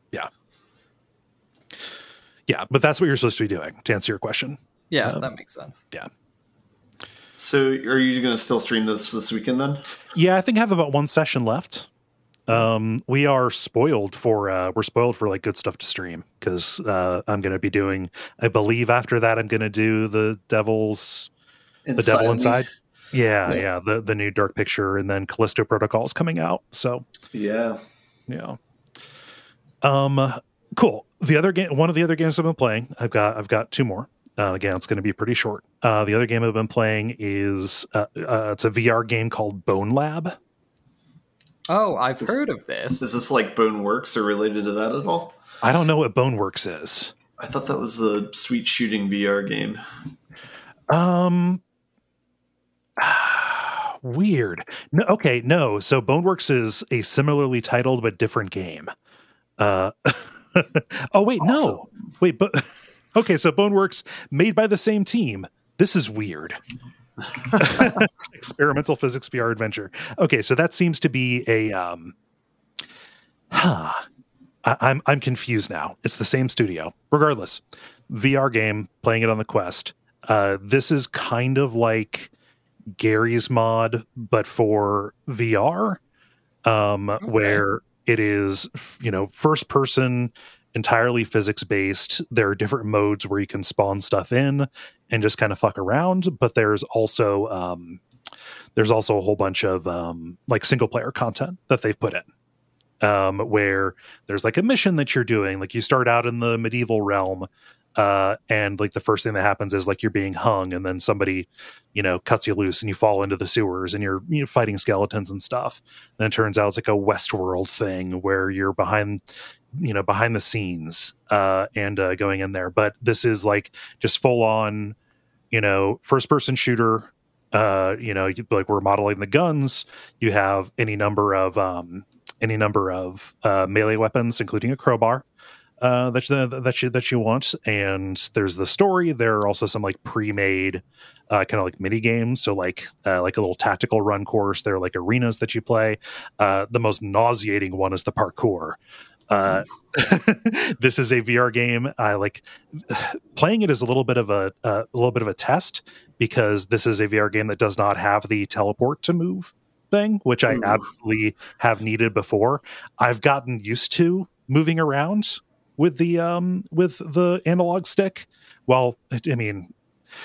Yeah, but that's what you're supposed to be doing, to answer your question. Yeah, Um, that makes sense. So are you going to still stream this this weekend then? Yeah, I think I have about one session left. Um we are spoiled for uh we're spoiled for like good stuff to stream, because uh I'm going to be doing, I believe after that I'm going to do the devil's the devil me? inside. Yeah, Yeah. yeah, the the new Dark Picture, and then Callisto Protocol is coming out. So Yeah. yeah. Um, cool. The other game, one of the other games I've been playing, I've got, I've got two more. Uh, again, it's going to be pretty short. Uh, the other game I've been playing is, uh, uh, it's a V R game called Bone Lab. Oh, I've This- heard of this. Is this like Boneworks or related to that at all? I don't know what Boneworks is. I thought that was a sweet shooting V R game. Um, weird. No, okay, no. So Boneworks is a similarly titled but different game. Uh, oh wait, no, wait, but okay. So Boneworks, made by the same team. This is weird. Experimental physics V R adventure. Okay, so that seems to be a um. Huh. I, I'm I'm confused now. It's the same studio, regardless. V R game, playing it on the Quest. Uh, this is kind of like Gary's Mod, but for V R, um, Okay. where it is, you know, first person, entirely physics based. There are different modes where you can spawn stuff in and just kind of fuck around, but there's also um, there's also a whole bunch of um, like single player content that they've put in, um, where there's like a mission that you're doing. Like you start out in the medieval realm. Uh, and like the first thing that happens is like you're being hung, and then somebody, you know, cuts you loose and you fall into the sewers and you're, you know, fighting skeletons and stuff. Then it turns out it's like a Westworld thing where you're behind, you know, behind the scenes, uh, and uh, going in there. But this is like just full on, you know, first person shooter. Uh, you know, you, like we're modeling the guns. You have any number of um, any number of uh, melee weapons, including a crowbar. Uh, that you, that you that you want, and there's the story. There are also some like pre-made uh, kind of like mini games, so like uh, like a little tactical run course. There are like arenas that you play. Uh, the most nauseating one is the parkour. Uh, this is a V R game. I like playing it is a little bit of a uh, a little bit of a test, because this is a V R game that does not have the teleport to move thing, which I Ooh. absolutely have needed before. I've gotten used to moving around with the um with the analog stick. Well, I mean,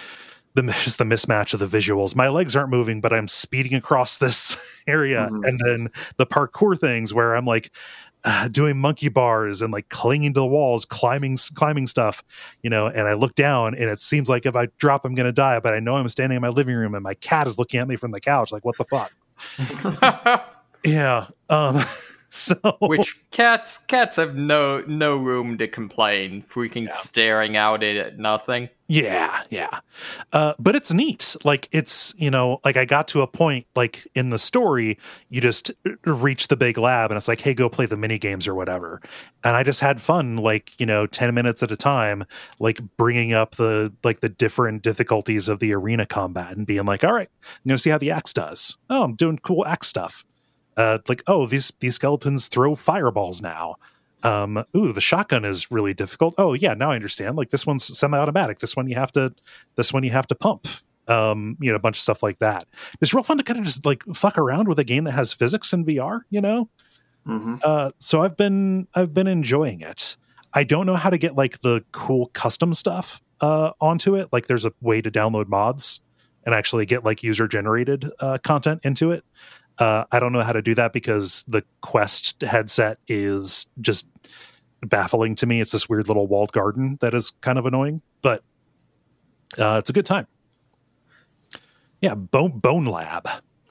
the just the mismatch of the visuals. My legs aren't moving, but I'm speeding across this area, Mhm. and then the parkour things where I'm like uh, doing monkey bars and like clinging to the walls, climbing climbing stuff, you know. And I look down, and it seems like if I drop, I'm gonna die. But I know I'm standing in my living room, and my cat is looking at me from the couch, like, what the fuck? Yeah. Um, So, which cats cats have no no room to complain, freaking yeah. staring out at nothing. Yeah, yeah. Uh, but it's neat. Like, it's, you know, like I got to a point, like in the story, you just reach the big lab and it's like, hey, go play the mini games or whatever. And I just had fun, like, you know, ten minutes at a time, like bringing up the, like the different difficulties of the arena combat and being like, all right, I'm going to see how the axe does. Oh, I'm doing cool axe stuff. Uh, like, oh, these, these skeletons throw fireballs now. Um, ooh, the shotgun is really difficult. Oh yeah, now I understand. Like this one's semi-automatic. This one you have to, this one you have to pump. Um, you know, a bunch of stuff like that. It's real fun to kind of just like fuck around with a game that has physics in V R. You know, mm-hmm. uh, so I've been I've been enjoying it. I don't know how to get like the cool custom stuff uh, onto it. Like there's a way to download mods and actually get like user generated uh, content into it. Uh, I don't know how to do that because the Quest headset is just baffling to me. It's this weird little walled garden that is kind of annoying, but uh, it's a good time. Yeah, Bone, Bone Lab.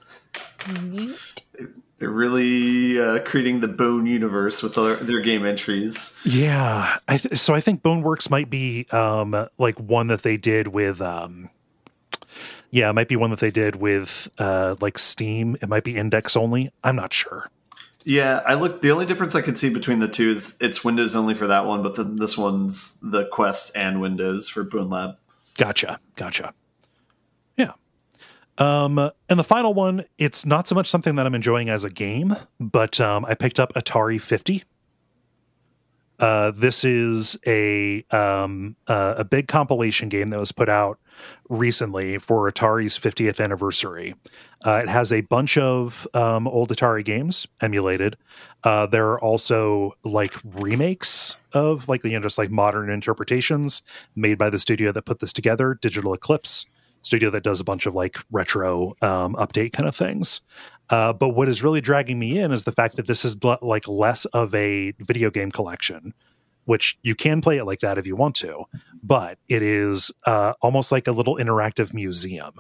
They're really uh, creating the Bone universe with their, their game entries. Yeah, I th- so I think Boneworks might be um, like one that they did with... Um, Yeah, it might be one that they did with uh, like Steam. It might be index only. I'm not sure. Yeah, I look. The only difference I could see between the two is it's Windows only for that one, but then this one's the Quest and Windows for Bone Lab. Gotcha, gotcha. Yeah. Um, and the final one, it's not so much something that I'm enjoying as a game, but um, I picked up Atari fifty. Uh, this is a um, uh, a big compilation game that was put out recently for Atari's fiftieth anniversary. Uh, it has a bunch of um, old Atari games emulated. Uh, there are also like remakes of like, you know, just like modern interpretations made by the studio that put this together, Digital Eclipse, studio that does a bunch of like retro um, update kind of things. Uh, but what is really dragging me in is the fact that this is l- like less of a video game collection, which you can play it like that if you want to, but it is uh, almost like a little interactive museum.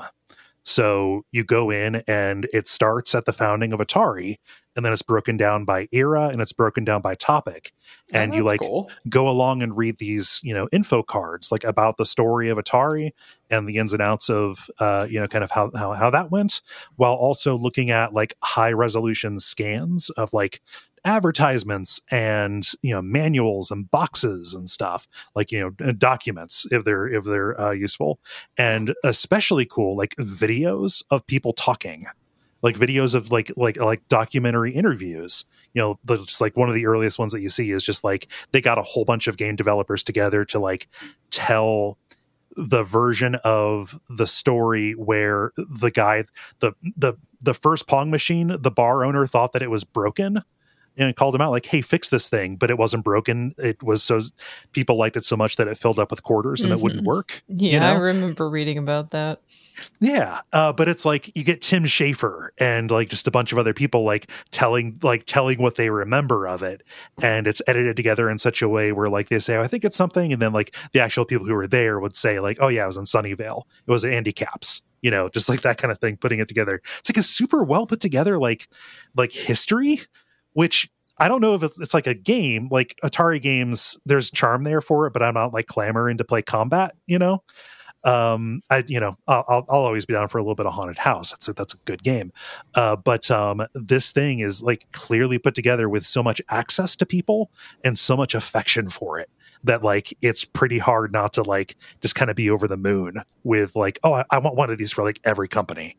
So you go in and it starts at the founding of Atari, and then it's broken down by era and it's broken down by topic. And oh, you like cool. go along and read these, you know, info cards like about the story of Atari and the ins and outs of, uh, you know, kind of how, how, how that went, while also looking at like high resolution scans of like advertisements and, you know, manuals and boxes and stuff, like, you know, documents if they're if they're uh, useful, and especially cool like videos of people talking, like videos of like like like documentary interviews. You know, just like one of the earliest ones that you see is just like they got a whole bunch of game developers together to like tell the version of the story where the guy, the the the first Pong machine, the bar owner thought that it was broken and called him out like, hey, fix this thing. But it wasn't broken. It was so people liked it so much that it filled up with quarters and mm-hmm. it wouldn't work. Yeah, you know? I remember reading about that. Yeah. Uh, but it's like you get Tim Schafer and like just a bunch of other people like telling like telling what they remember of it. And it's edited together in such a way where like they say, oh, I think it's something. And then like the actual people who were there would say like, oh, yeah, it was in Sunnyvale. It was Andy Caps. You know, just like that kind of thing, putting it together. It's like a super well put together like like history, which I don't know if it's, it's like a game, like Atari games, there's charm there for it, but I'm not like clamoring to play combat, you know? Um, I, you know, I'll, I'll always be down for a little bit of Haunted House. That's a, that's a good game. Uh, but um, this thing is like clearly put together with so much access to people and so much affection for it that like it's pretty hard not to like just kind of be over the moon with like, oh, I, I want one of these for like every company.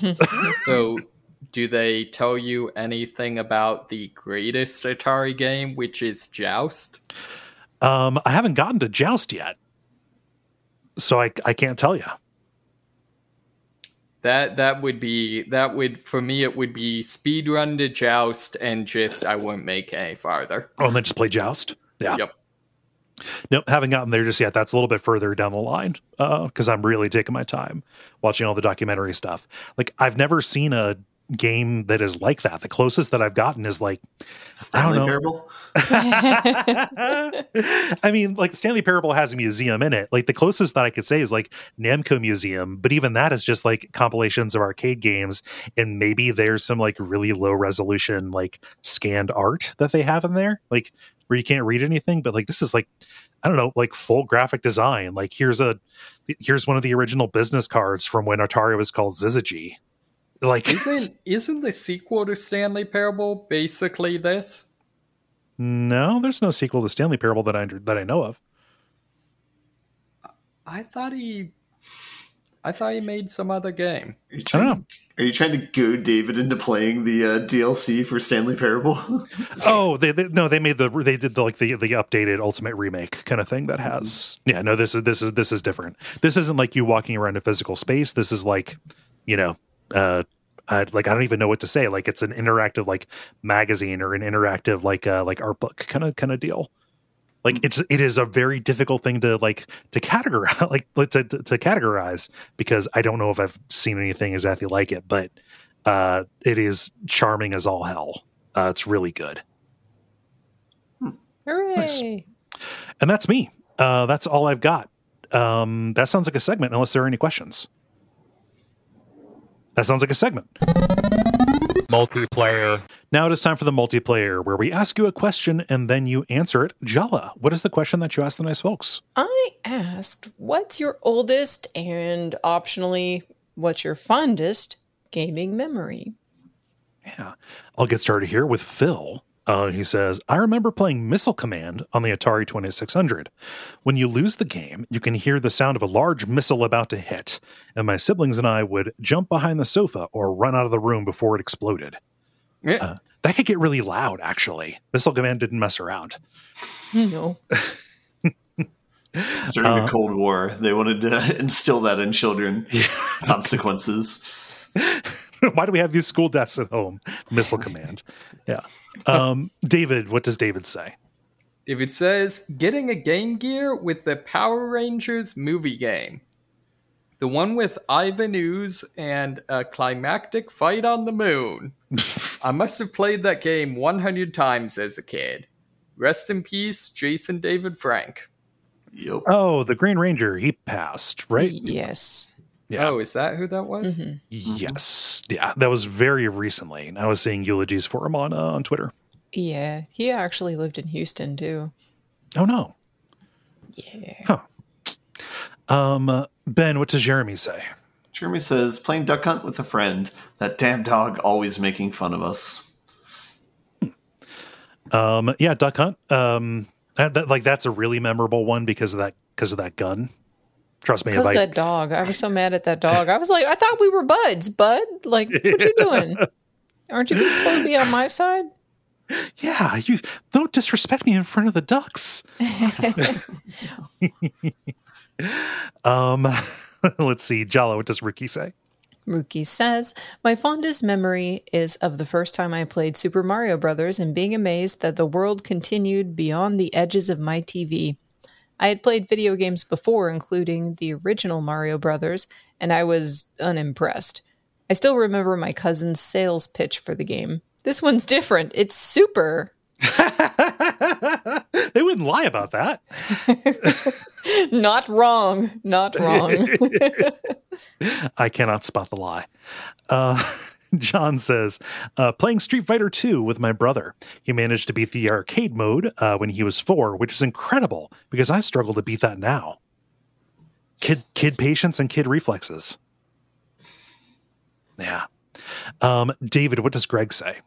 So do they tell you anything about the greatest Atari game, which is Joust? Um, I haven't gotten to Joust yet, so I I can't tell you. That that would be that would for me it would be speedrun to Joust and just I wouldn't make any farther. Oh, and then just play Joust. Yeah. Yep. Nope, haven't gotten there just yet. That's a little bit further down the line because uh, I'm really taking my time watching all the documentary stuff. Like I've never seen a game that is like that. The closest that I've gotten is like Stanley I don't Parable. I mean, like Stanley Parable has a museum in it. Like the closest that I could say is like Namco Museum, but even that is just like compilations of arcade games, and maybe there's some like really low resolution like scanned art that they have in there, like where you can't read anything. But like this is like I don't know, like full graphic design. Like here's a here's one of the original business cards from when Atari was called Zizagy. Like isn't isn't the sequel to Stanley Parable basically this? No, there's no sequel to Stanley Parable that I that I know of. I thought he, I thought he made some other game. Are you trying, I don't know. Are you trying to goad David into playing the uh, D L C for Stanley Parable? Oh, they, they no, they made the they did the, like the the updated Ultimate Remake kind of thing that has yeah. No, this is this is this is different. This isn't like you walking around a physical space. This is like, you know, uh, uh, like I don't even know what to say. Like it's an interactive like magazine or an interactive like uh, like art book kind of kind of deal. Like it's it is a very difficult thing to like to categorize like to, to to categorize because I don't know if I've seen anything exactly like it, but uh, it is charming as all hell. Uh, it's really good. Hooray! Nice. And that's me. Uh, that's all I've got. Um, that sounds like a segment, unless there are any questions. That sounds like a segment. Multiplayer. Now it is time for the multiplayer, where we ask you a question and then you answer it. Jella, what is the question that you asked the nice folks? I asked, what's your oldest and optionally, what's your fondest gaming memory? Yeah. I'll get started here with Phil. Uh, he says, I remember playing Missile Command on the Atari twenty-six hundred. When you lose the game, you can hear the sound of a large missile about to hit, and my siblings and I would jump behind the sofa or run out of the room before it exploded. Yeah. Uh, that could get really loud, actually. Missile Command didn't mess around. No. During Uh, the Cold War, they wanted to instill that in children. Consequences. Why do we have these school desks at home? Missile Command. Yeah. Um, David, what does David say? David says, getting a Game Gear with the Power Rangers movie game. The one with Ivan Ooze and a climactic fight on the moon. I must have played that game one hundred times as a kid. Rest in peace, Jason David Frank. Yep. Oh, the Green Ranger. He passed, right? Yes. Yeah. Oh, is that who that was? Mm-hmm. Yes. Yeah, that was very recently. I was seeing eulogies for him on uh, on Twitter. Yeah. He actually lived in Houston, too. Oh, no. Yeah. Huh. Um, uh, Ben, what does Jeremy say? Jeremy says, playing Duck Hunt with a friend. That damn dog always making fun of us. Um, yeah, Duck Hunt. Um, that, that, like that's a really memorable one because of that because of that gun. Trust me, if Because I, that dog. I was so mad at that dog. I was like, I thought we were buds, bud. Like, what you doing? Aren't you supposed to be on my side? yeah, you don't disrespect me in front of the ducks. um, let's see, Jala, what does Ricky say? Ruki says, my fondest memory is of the first time I played Super Mario Brothers and being amazed that the world continued beyond the edges of my T V. I had played video games before, including the original Mario Brothers, and I was unimpressed. I still remember my cousin's sales pitch for the game. This one's different. It's super. They wouldn't lie about that. Not wrong. Not wrong. I cannot spot the lie. Uh, John says, uh, playing Street Fighter two with my brother. He managed to beat the arcade mode uh, when he was four, which is incredible because I struggle to beat that now. Kid, kid patience and kid reflexes. Yeah. Um, David, what does Greg say?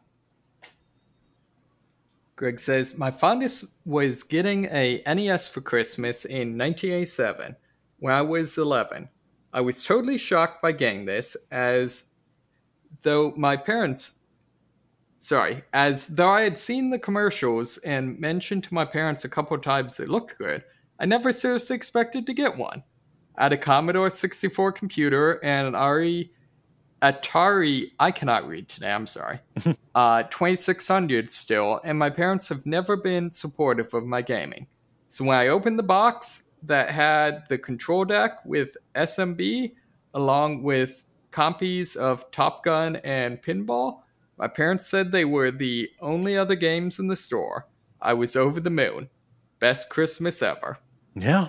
Greg says, my fondest was getting a N E S for Christmas in nineteen eighty-seven when I was eleven. I was totally shocked by getting this, as though my parents... Sorry, as though I had seen the commercials and mentioned to my parents a couple of times it looked good, I never seriously expected to get one. I had a Commodore sixty-four computer and an Atari... Atari, I cannot read today, I'm sorry. uh, twenty-six hundred still, and my parents have never been supportive of my gaming. So when I opened the box that had the control deck with S M B, along with copies of Top Gun and Pinball. My parents said they were the only other games in the store. I was over the moon. Best Christmas ever. Yeah.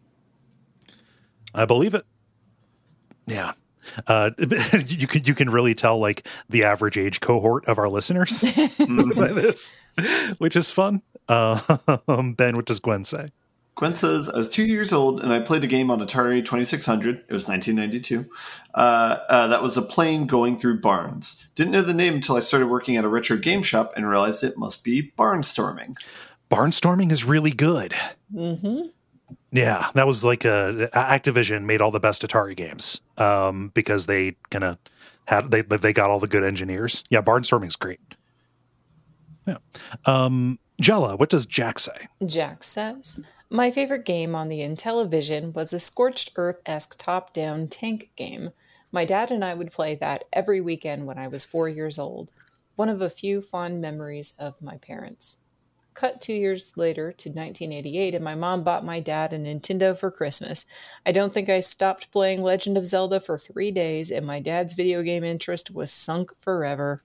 I believe it. Yeah. Uh, you can you can really tell like the average age cohort of our listeners by this, which is fun. Uh, Ben, what does Gwen say? Gwen says, I was two years old and I played a game on Atari twenty-six hundred. It was nineteen ninety-two. Uh, uh, that was a plane going through barns. Didn't know the name until I started working at a retro game shop and realized it must be Barnstorming. Barnstorming is really good. Mm-hmm. Yeah, that was like a Activision made all the best Atari games um, because they kind of had they they got all the good engineers. Yeah, Barnstorming's great. Yeah, um, Jella, what does Jack say? Jack says, my favorite game on the Intellivision was a Scorched Earth-esque top-down tank game. My dad and I would play that every weekend when I was four years old. One of a few fond memories of my parents. Cut two years later to nineteen eighty-eight, and my mom bought my dad a Nintendo for Christmas. I don't think I stopped playing Legend of Zelda for three days, and my dad's video game interest was sunk forever.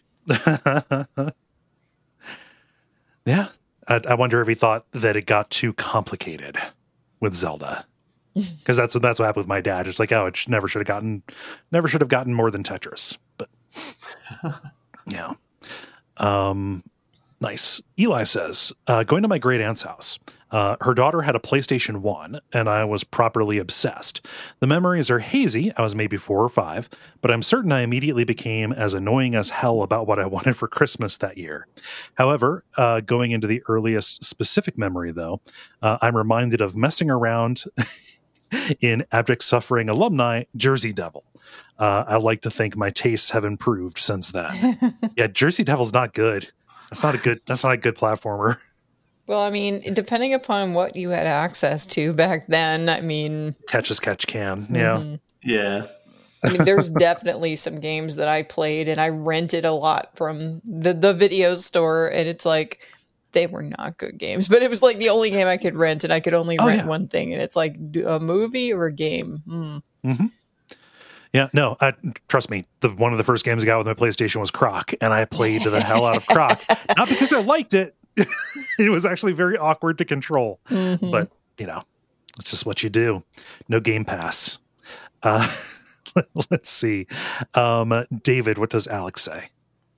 Yeah, I, I wonder if he thought that it got too complicated with Zelda, because that's what that's what happened with my dad. It's like, oh, it should, never should have gotten, never should have gotten more than Tetris. But yeah. Um. Nice. Eli says, uh, going to my great aunt's house. Uh, her daughter had a PlayStation one, and I was properly obsessed. The memories are hazy. I was maybe four or five, but I'm certain I immediately became as annoying as hell about what I wanted for Christmas that year. However, uh, going into the earliest specific memory, though, uh, I'm reminded of messing around in Abject Suffering alumni Jersey Devil. Uh, I like to think my tastes have improved since then. Yeah, Jersey Devil's not good. That's not a good. That's not a good platformer. Well, I mean, depending upon what you had access to back then, I mean, Catch as catch can. Yeah, mm-hmm. Yeah. I mean, there's definitely some games that I played and I rented a lot from the the video store, and it's like they were not good games, but it was like the only game I could rent, and I could only oh, rent yeah. one thing, and it's like a movie or a game. Mm. Mm-hmm. Yeah, no, I, trust me, the one of the first games I got with my PlayStation was Croc, and I played the hell out of Croc. Not because I liked it. It was actually very awkward to control. Mm-hmm. But, you know, it's just what you do. No Game Pass. Uh, let's see. Um, David, what does Alex say?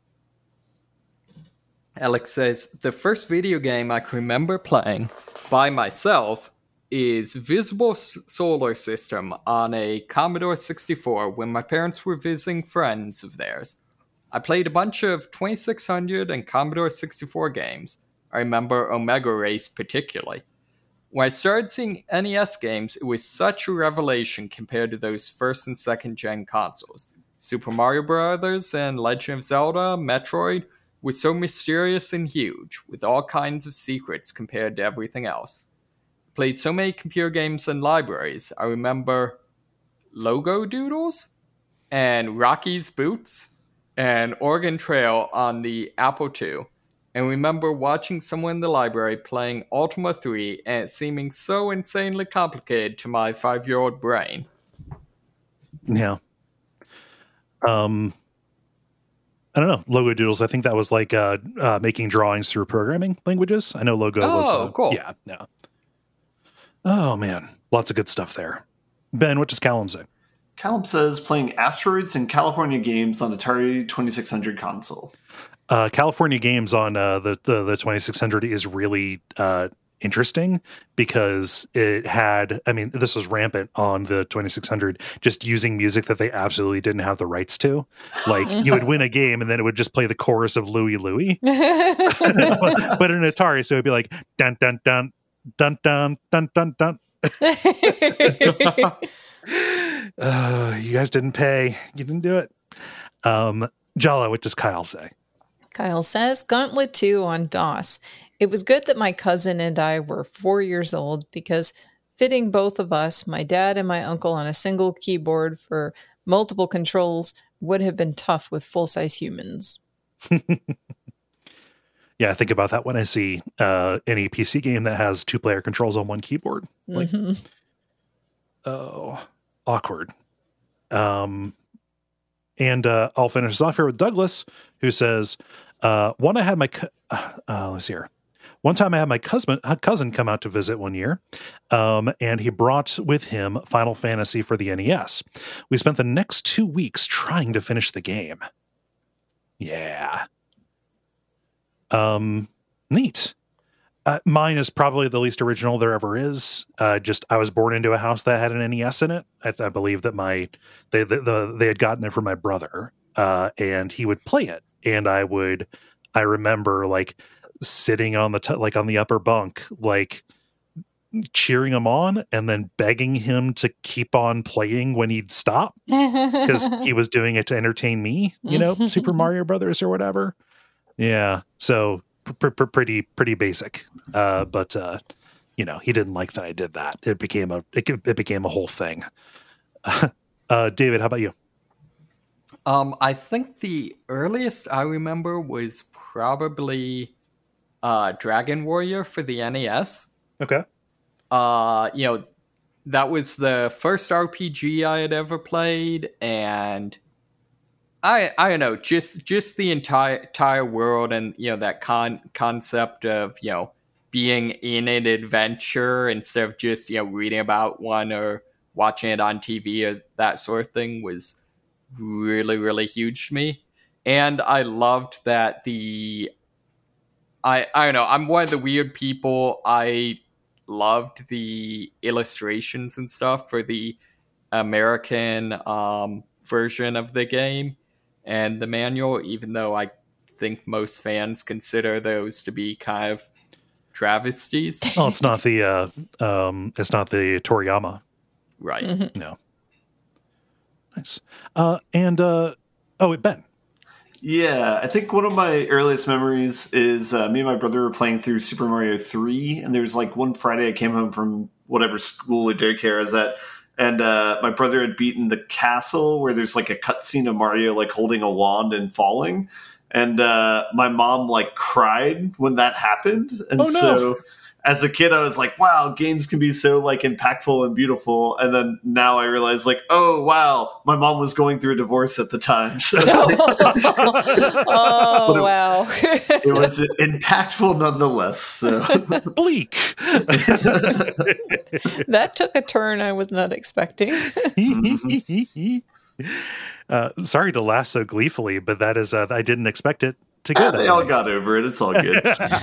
Alex says, the first video game I can remember playing by myself is Visible Solar System on a Commodore sixty-four when my parents were visiting friends of theirs. I played a bunch of twenty-six hundred and Commodore sixty-four games. I remember Omega Race particularly. When I started seeing N E S games, it was such a revelation compared to those first and second gen consoles. Super Mario Bros. And Legend of Zelda, Metroid were so mysterious and huge, with all kinds of secrets compared to everything else. Played so many computer games and libraries. I remember Logo Doodles and Rocky's Boots and Oregon Trail on the Apple two. And remember watching someone in the library playing Ultima three and it seeming so insanely complicated to my five-year-old brain. Yeah. Um, I don't know. Logo Doodles, I think that was like uh, uh, making drawings through programming languages. I know Logo oh, was... Uh, cool. Yeah, yeah. Oh, man. Lots of good stuff there. Ben, what does Callum say? Callum says playing Asteroids and California games on Atari twenty-six hundred console. Uh, California games on uh, the, the the twenty-six hundred is really uh, interesting because it had, I mean, this was rampant on the twenty-six hundred, just using music that they absolutely didn't have the rights to. Like, you would win a game and then it would just play the chorus of Louie Louie. but, but in Atari, so it'd be like, dun, dun, dun, dun, dun, dun, dun, dun. uh, you guys didn't pay. You didn't do it. Um, Jala, what does Kyle say? Kyle says, Gauntlet two on DOS. It was good that my cousin and I were four years old because fitting both of us, my dad and my uncle, on a single keyboard for multiple controls would have been tough with full-size humans. Yeah, I think about that when I see uh, any P C game that has two-player controls on one keyboard. Like, mm-hmm. oh, awkward. Um, and uh, I'll finish this off here with Douglas, who says, uh, "One I had my co- uh, let's see here. One time I had my cousin cousin come out to visit one year, um, and he brought with him Final Fantasy for the N E S. We spent the next two weeks trying to finish the game. Yeah, um, neat." Uh, mine is probably the least original there ever is. Uh, just I was born into a house that had an N E S in it. I, I believe that my they the, the, they had gotten it from my brother, uh, and he would play it. And I would, I remember like sitting on the t- like on the upper bunk, like cheering him on, and then begging him to keep on playing when he'd stop because he was doing it to entertain me. You know, Super Mario Brothers or whatever. Yeah, so. P- p- pretty pretty basic, uh, but uh, you know, he didn't like that I did that. It became a it, it became a whole thing. uh, David, how about you? Um, I think the earliest I remember was probably uh, Dragon Warrior for the N E S. Okay. Uh, you know, that was the first R P G I had ever played, and I I don't know, just just the entire entire world, and you know that con concept of you know being in an adventure instead of just you know reading about one or watching it on T V, as that sort of thing was really really huge to me. And I loved that the I I don't know, I'm one of the weird people. I loved the illustrations and stuff for the American um, version of the game and the manual, even though I think most fans consider those to be kind of travesties. Oh, it's not the uh, um, it's not the Toriyama, right? Mm-hmm. No. Nice. Uh, and uh, oh, Ben. Yeah, I think one of my earliest memories is uh, me and my brother were playing through Super Mario three, and there was like one Friday I came home from whatever school or daycare I was at, and uh, my brother had beaten the castle where there's like a cutscene of Mario like holding a wand and falling. And uh, my mom like cried when that happened. And oh, no. so as a kid, I was like, wow, games can be so like impactful and beautiful. And then now I realize like, oh, wow, my mom was going through a divorce at the time. So oh, it, wow. It was impactful nonetheless. So. Bleak. That took a turn I was not expecting. uh, sorry to laugh so gleefully, but that is, uh, I didn't expect it to go. Ah, they all got over it. It's all good.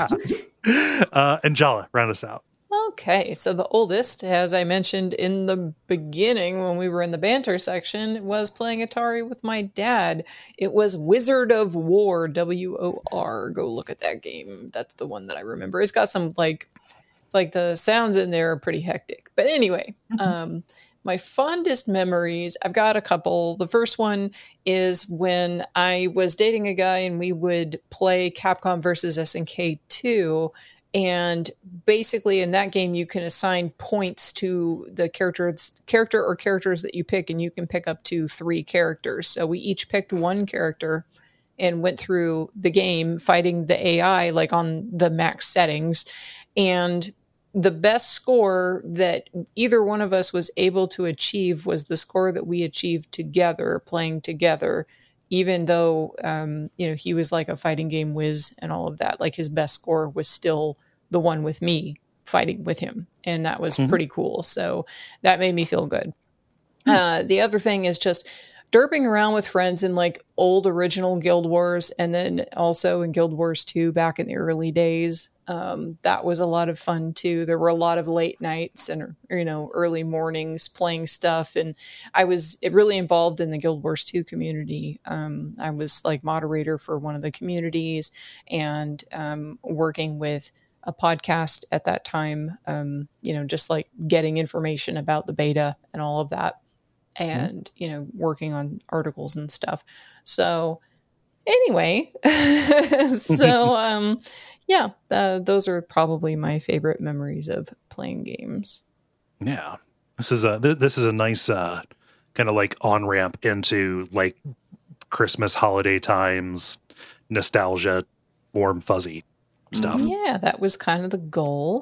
uh, and Jala, round us out. Okay, so the oldest, as I mentioned in the beginning when we were in the banter section, was playing Atari with my dad. It was Wizard of War, W O R. Go look at that game. That's the one that I remember. It's got some, like, like the sounds in there are pretty hectic. But anyway, mm-hmm. um, my fondest memories, I've got a couple. The first one is when I was dating a guy and we would play Capcom versus S N K two. And basically in that game, you can assign points to the characters, character or characters that you pick, and you can pick up to three characters. So we each picked one character and went through the game fighting the A I, like on the max settings. And the best score that either one of us was able to achieve was the score that we achieved together, playing together, even though, um, you know, he was like a fighting game whiz and all of that. Like his best score was still the one with me fighting with him. And that was mm-hmm. pretty cool. So that made me feel good. Mm-hmm. Uh, the other thing is just derping around with friends in like old original Guild Wars, and then also in Guild Wars two back in the early days. Um, that was a lot of fun too. There were a lot of late nights and, you know, early mornings playing stuff. And I was really involved in the Guild Wars two community. Um, I was like moderator for one of the communities and um, working with a podcast at that time, um, you know, just like getting information about the beta and all of that. And, mm-hmm. you know, working on articles and stuff. So anyway, so, um, yeah, uh, those are probably my favorite memories of playing games. Yeah, this is a th- this is a nice uh, kind of like on ramp into like Christmas holiday times, nostalgia, warm fuzzy stuff. Yeah, that was kind of the goal.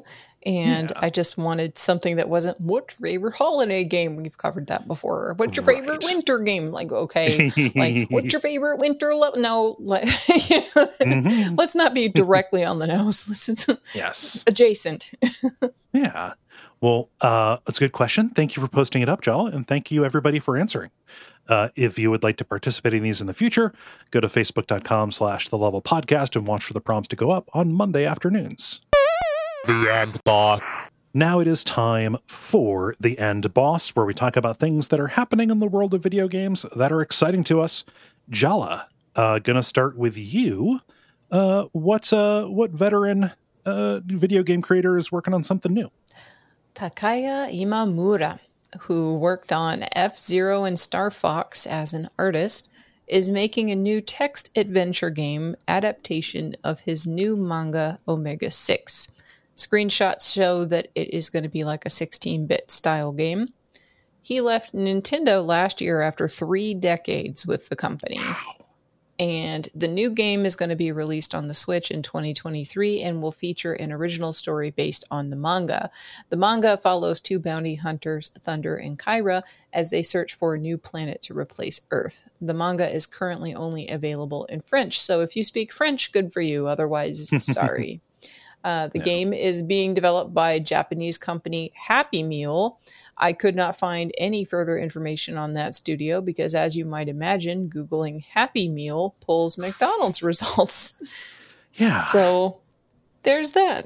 And Yeah. I just wanted something that wasn't, what's your favorite holiday game? We've covered that before. What's your favorite Right. winter game? Like, okay, like, what's your favorite winter? Lo-? No, like, Mhm. let's not be directly on the nose. Listen to Yes. adjacent. Yeah. Well, uh, that's a good question. Thank you for posting it up, Jell, and thank you everybody for answering. Uh, if you would like to participate in these in the future, go to facebook.com slash the level podcast and watch for the prompts to go up on Monday afternoons. The end, boss. Now it is time for The End Boss, where we talk about things that are happening in the world of video games that are exciting to us. Jala, uh, gonna start with you. Uh, what, uh, what veteran uh, video game creator is working on something new? Takaya Imamura, who worked on F-Zero and Star Fox as an artist, is making a new text adventure game adaptation of his new manga Omega six. Screenshots show that it is going to be like a sixteen-bit style game. He left Nintendo last year after three decades with the company. And the new game is going to be released on the Switch in twenty twenty-three and will feature an original story based on the manga. The manga follows two bounty hunters, Thunder and Kyra, as they search for a new planet to replace Earth. The manga is currently only available in French, so if you speak French, good for you. Otherwise, sorry. Uh, the Yeah. game is being developed by Japanese company Happy Meal. I could not find any further information on that studio because, as you might imagine, Googling Happy Meal pulls McDonald's results. Yeah. So there's that.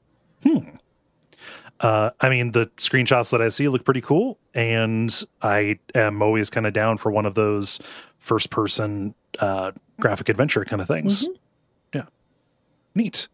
Uh, I mean, the screenshots that I see look pretty cool, and I am always kind of down for one of those first-person uh, graphic adventure kind of things. Mhm. Yeah, neat.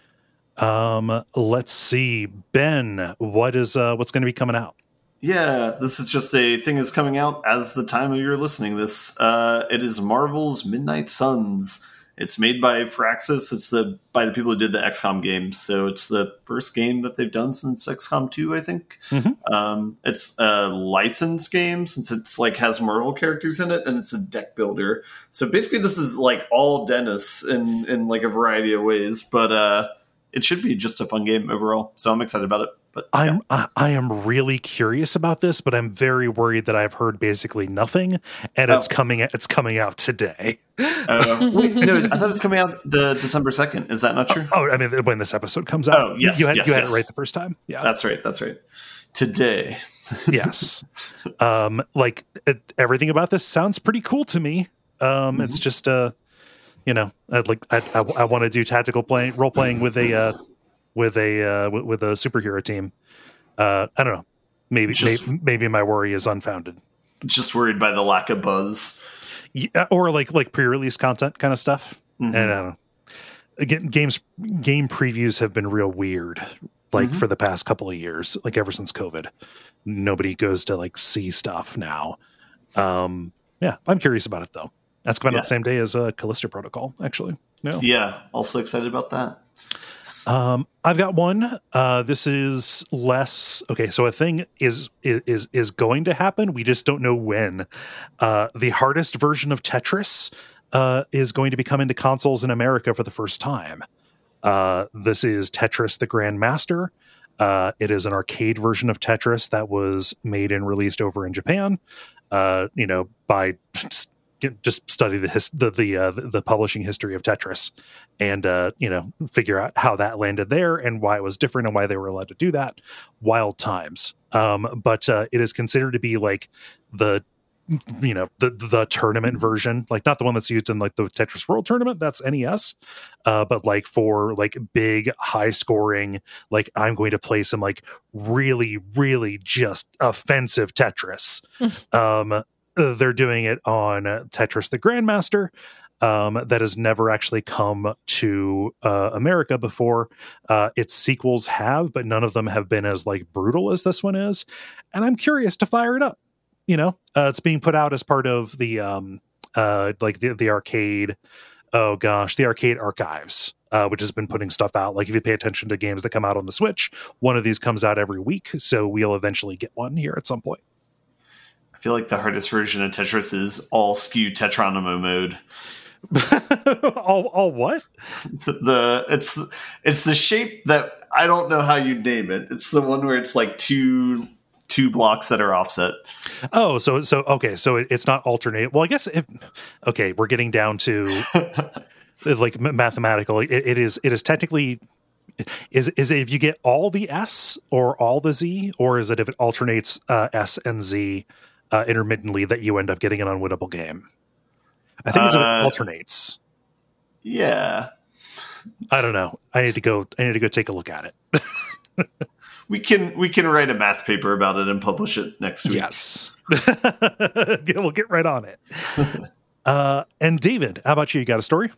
Um, let's see, Ben. What is uh, what's going to be coming out? Yeah, this is just a thing that's coming out as the time of you're listening this. Uh, it is Marvel's Midnight Suns. It's made by Firaxis. It's the by the people who did the X COM games. So it's the first game that they've done since X COM two, I think. Mm-hmm. Um, it's a licensed game since it's like has Marvel characters in it, and it's a deck builder. So basically, this is like all Dennis in in like a variety of ways. But uh, it should be just a fun game overall. So I'm excited about it. But yeah. I'm I, I am really curious about this, but I'm very worried that I've heard basically nothing, and Oh. it's coming it's coming out today. Uh, wait, no, I thought it's coming out the December second. Is that not true? Oh, I mean, when this episode comes out, Oh, yes, you had, yes, you had yes. it right the first time. Yeah, That's right. That's right. Today. yes. Um, like it, everything about this sounds pretty cool to me. Um, It's Mm-hmm. just uh, you know, I'd like I I, I want to do tactical playing, role playing with a uh, with a uh, with, with a superhero team. Uh, I don't know. Maybe Just- maybe, maybe my worry is unfounded. Just worried by the lack of buzz. Yeah, or like like pre-release content kind of stuff. Mhm. And I don't know. Again, games game previews have been real weird. Like Mhm. for the past couple of years, like ever since COVID, nobody goes to like see stuff now. Um, yeah, I'm curious about it though. That's coming Yeah. out the same day as uh, Callisto Protocol, actually. No. Yeah. Also excited about that. Um, I've got one. Uh, this is less okay. So a thing is is is going to happen. We just don't know when. Uh, the hardest version of Tetris uh, is going to be coming to consoles in America for the first time. Uh, this is Tetris the Grandmaster. Uh, it is an arcade version of Tetris that was made and released over in Japan. Uh, you know, by just, just study the his, the the, uh, the publishing history of Tetris, and uh, you know, figure out how that landed there and why it was different and why they were allowed to do that. Wild times. Um, but uh, it is considered to be like the you know the the tournament version, like not the one that's used in like the Tetris World Tournament, that's N E S, uh but like for like big high scoring, like I'm going to play some like really really just offensive Tetris. um they're doing it on Tetris the Grandmaster, um that has never actually come to uh America before. Uh its sequels have, but none of them have been as like brutal as this one is, and I'm curious to fire it up. You know, uh, it's being put out as part of the um, uh, like the, the arcade. Oh gosh, the arcade archives, uh, which has been putting stuff out. Like if you pay attention to games that come out on the Switch, one of these comes out every week. So we'll eventually get one here at some point. I feel like the hardest version of Tetris is all skew Tetronimo mode. all, all what? The, the it's it's the shape that I don't know how you name it. It's the one where it's like two two blocks that are offset. Oh, so so okay, so it, it's not alternate. Well, I guess if okay, we're getting down to like mathematical. It, it is it is technically is is it if you get all the S or all the Z, or is it if it alternates uh, S and Z uh, intermittently that you end up getting an unwinnable game? I think it's if it Uh, alternates. Yeah. I don't know. I need to go. I need to go take a look at it. We can we can write a math paper about it and publish it next week. Yes, we'll get right on it. Uh, and David, how about you? You got a story?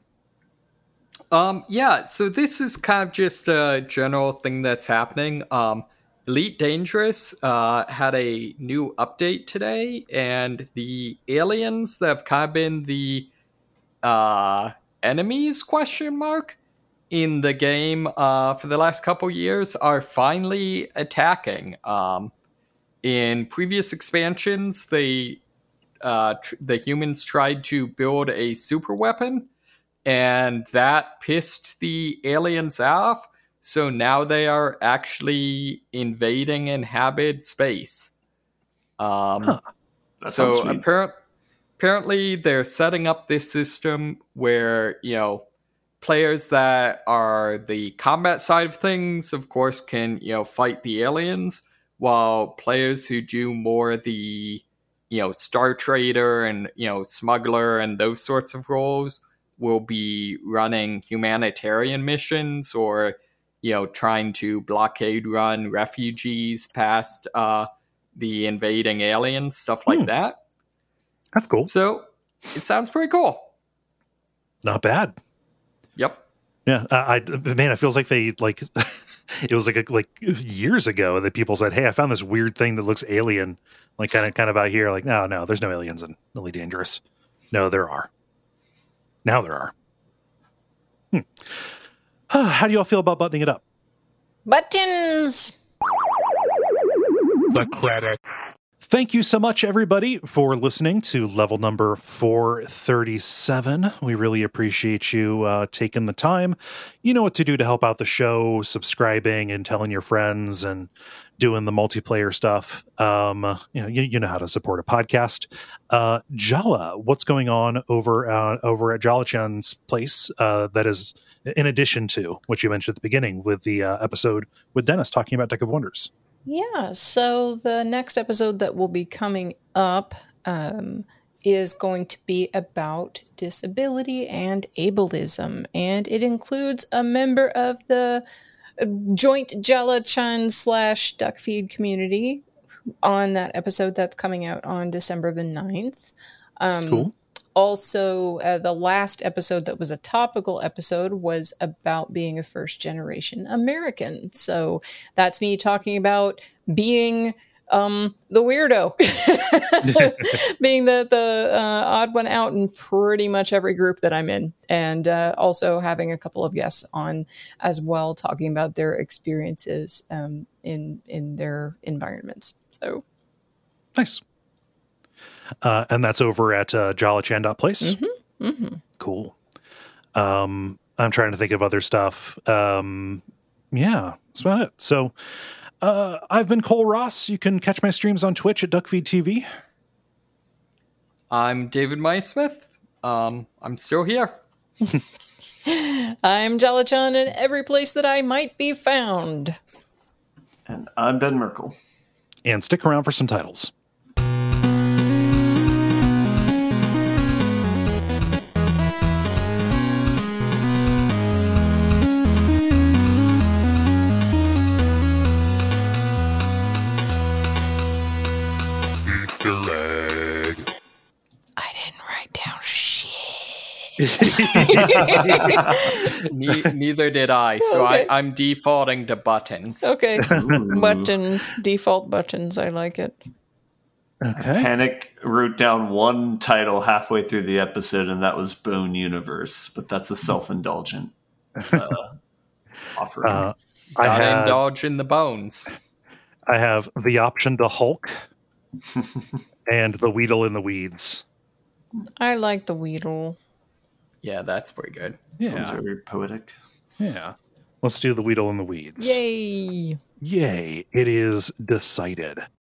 Um, yeah, so this is kind of just a general thing that's happening. Um, Elite Dangerous uh, had a new update today, and the aliens that have kind of been the uh, enemies, question mark, in the game uh, for the last couple years are finally attacking. Um, in previous expansions, they uh, tr- the humans tried to build a super weapon, and that pissed the aliens off. So now they are actually invading inhabited space. Um, Huh. That sounds so sweet. apparent, apparently they're setting up this system where, you know, players that are the combat side of things, of course, can, you know, fight the aliens, while players who do more the, you know, Star Trader and, you know, smuggler and those sorts of roles will be running humanitarian missions or, you know, trying to blockade run refugees past uh, the invading aliens, stuff like Hmm. that. That's cool. So it sounds pretty cool. Not bad. Yep. Yeah, I, I man, it feels like they like it was like a, like years ago that people said, "Hey, I found this weird thing that looks alien." Like kind of kind of out here. Like, no, no, there's no aliens in Elite Dangerous. No, there are. Now there are. Hmm. How do you all feel about buttoning it up? Buttons. The credits. Thank you so much, everybody, for listening to level number four thirty-seven. We really appreciate you uh, taking the time. You know what to do to help out the show, subscribing and telling your friends and doing the multiplayer stuff. Um, you know, you, you know how to support a podcast. Uh, Jala, what's going on over uh, over at Jala-chan's place? Uh, that is in addition to what you mentioned at the beginning with the uh, episode with Dennis talking about Deck of Wonders. Yeah, so the next episode that will be coming up um, is going to be about disability and ableism, and it includes a member of the joint Jala-chan slash Duckfeed community on that episode that's coming out on December the ninth. Um, Cool. Also, uh, the last episode that was a topical episode was about being a first generation American. So that's me talking about being um, the weirdo, being the, the uh, odd one out in pretty much every group that I'm in. And uh, also having a couple of guests on as well, talking about their experiences um, in, in their environments. So Nice. Uh, and that's over at uh, Jala-chan.place. Mm-hmm. Mm-hmm. Cool. Um, I'm trying to think of other stuff. Um, yeah, that's about it. So uh, I've been Cole Ross. You can catch my streams on Twitch at Duckfeed T V. I'm David Maismith. Um, I'm still here. I'm Jala-chan in every place that I might be found. And I'm Ben Merkel. And stick around for some titles. Easter egg. I didn't write down shit. Ne- neither did I, so Okay. I, I'm defaulting to buttons. Okay. Ooh. Buttons. Default buttons. I like it. Okay. Panic wrote down one title halfway through the episode, and that was Bone Universe, but that's a self-indulgent uh, offering. Uh, I Gotta have, indulge in the bones. I have the option to Hulk and the Weedle in the Weeds. I like the Weedle. Yeah, that's pretty good. Sounds very poetic. Yeah. Let's do the Weedle in the Weeds. Yay! Yay. It is decided.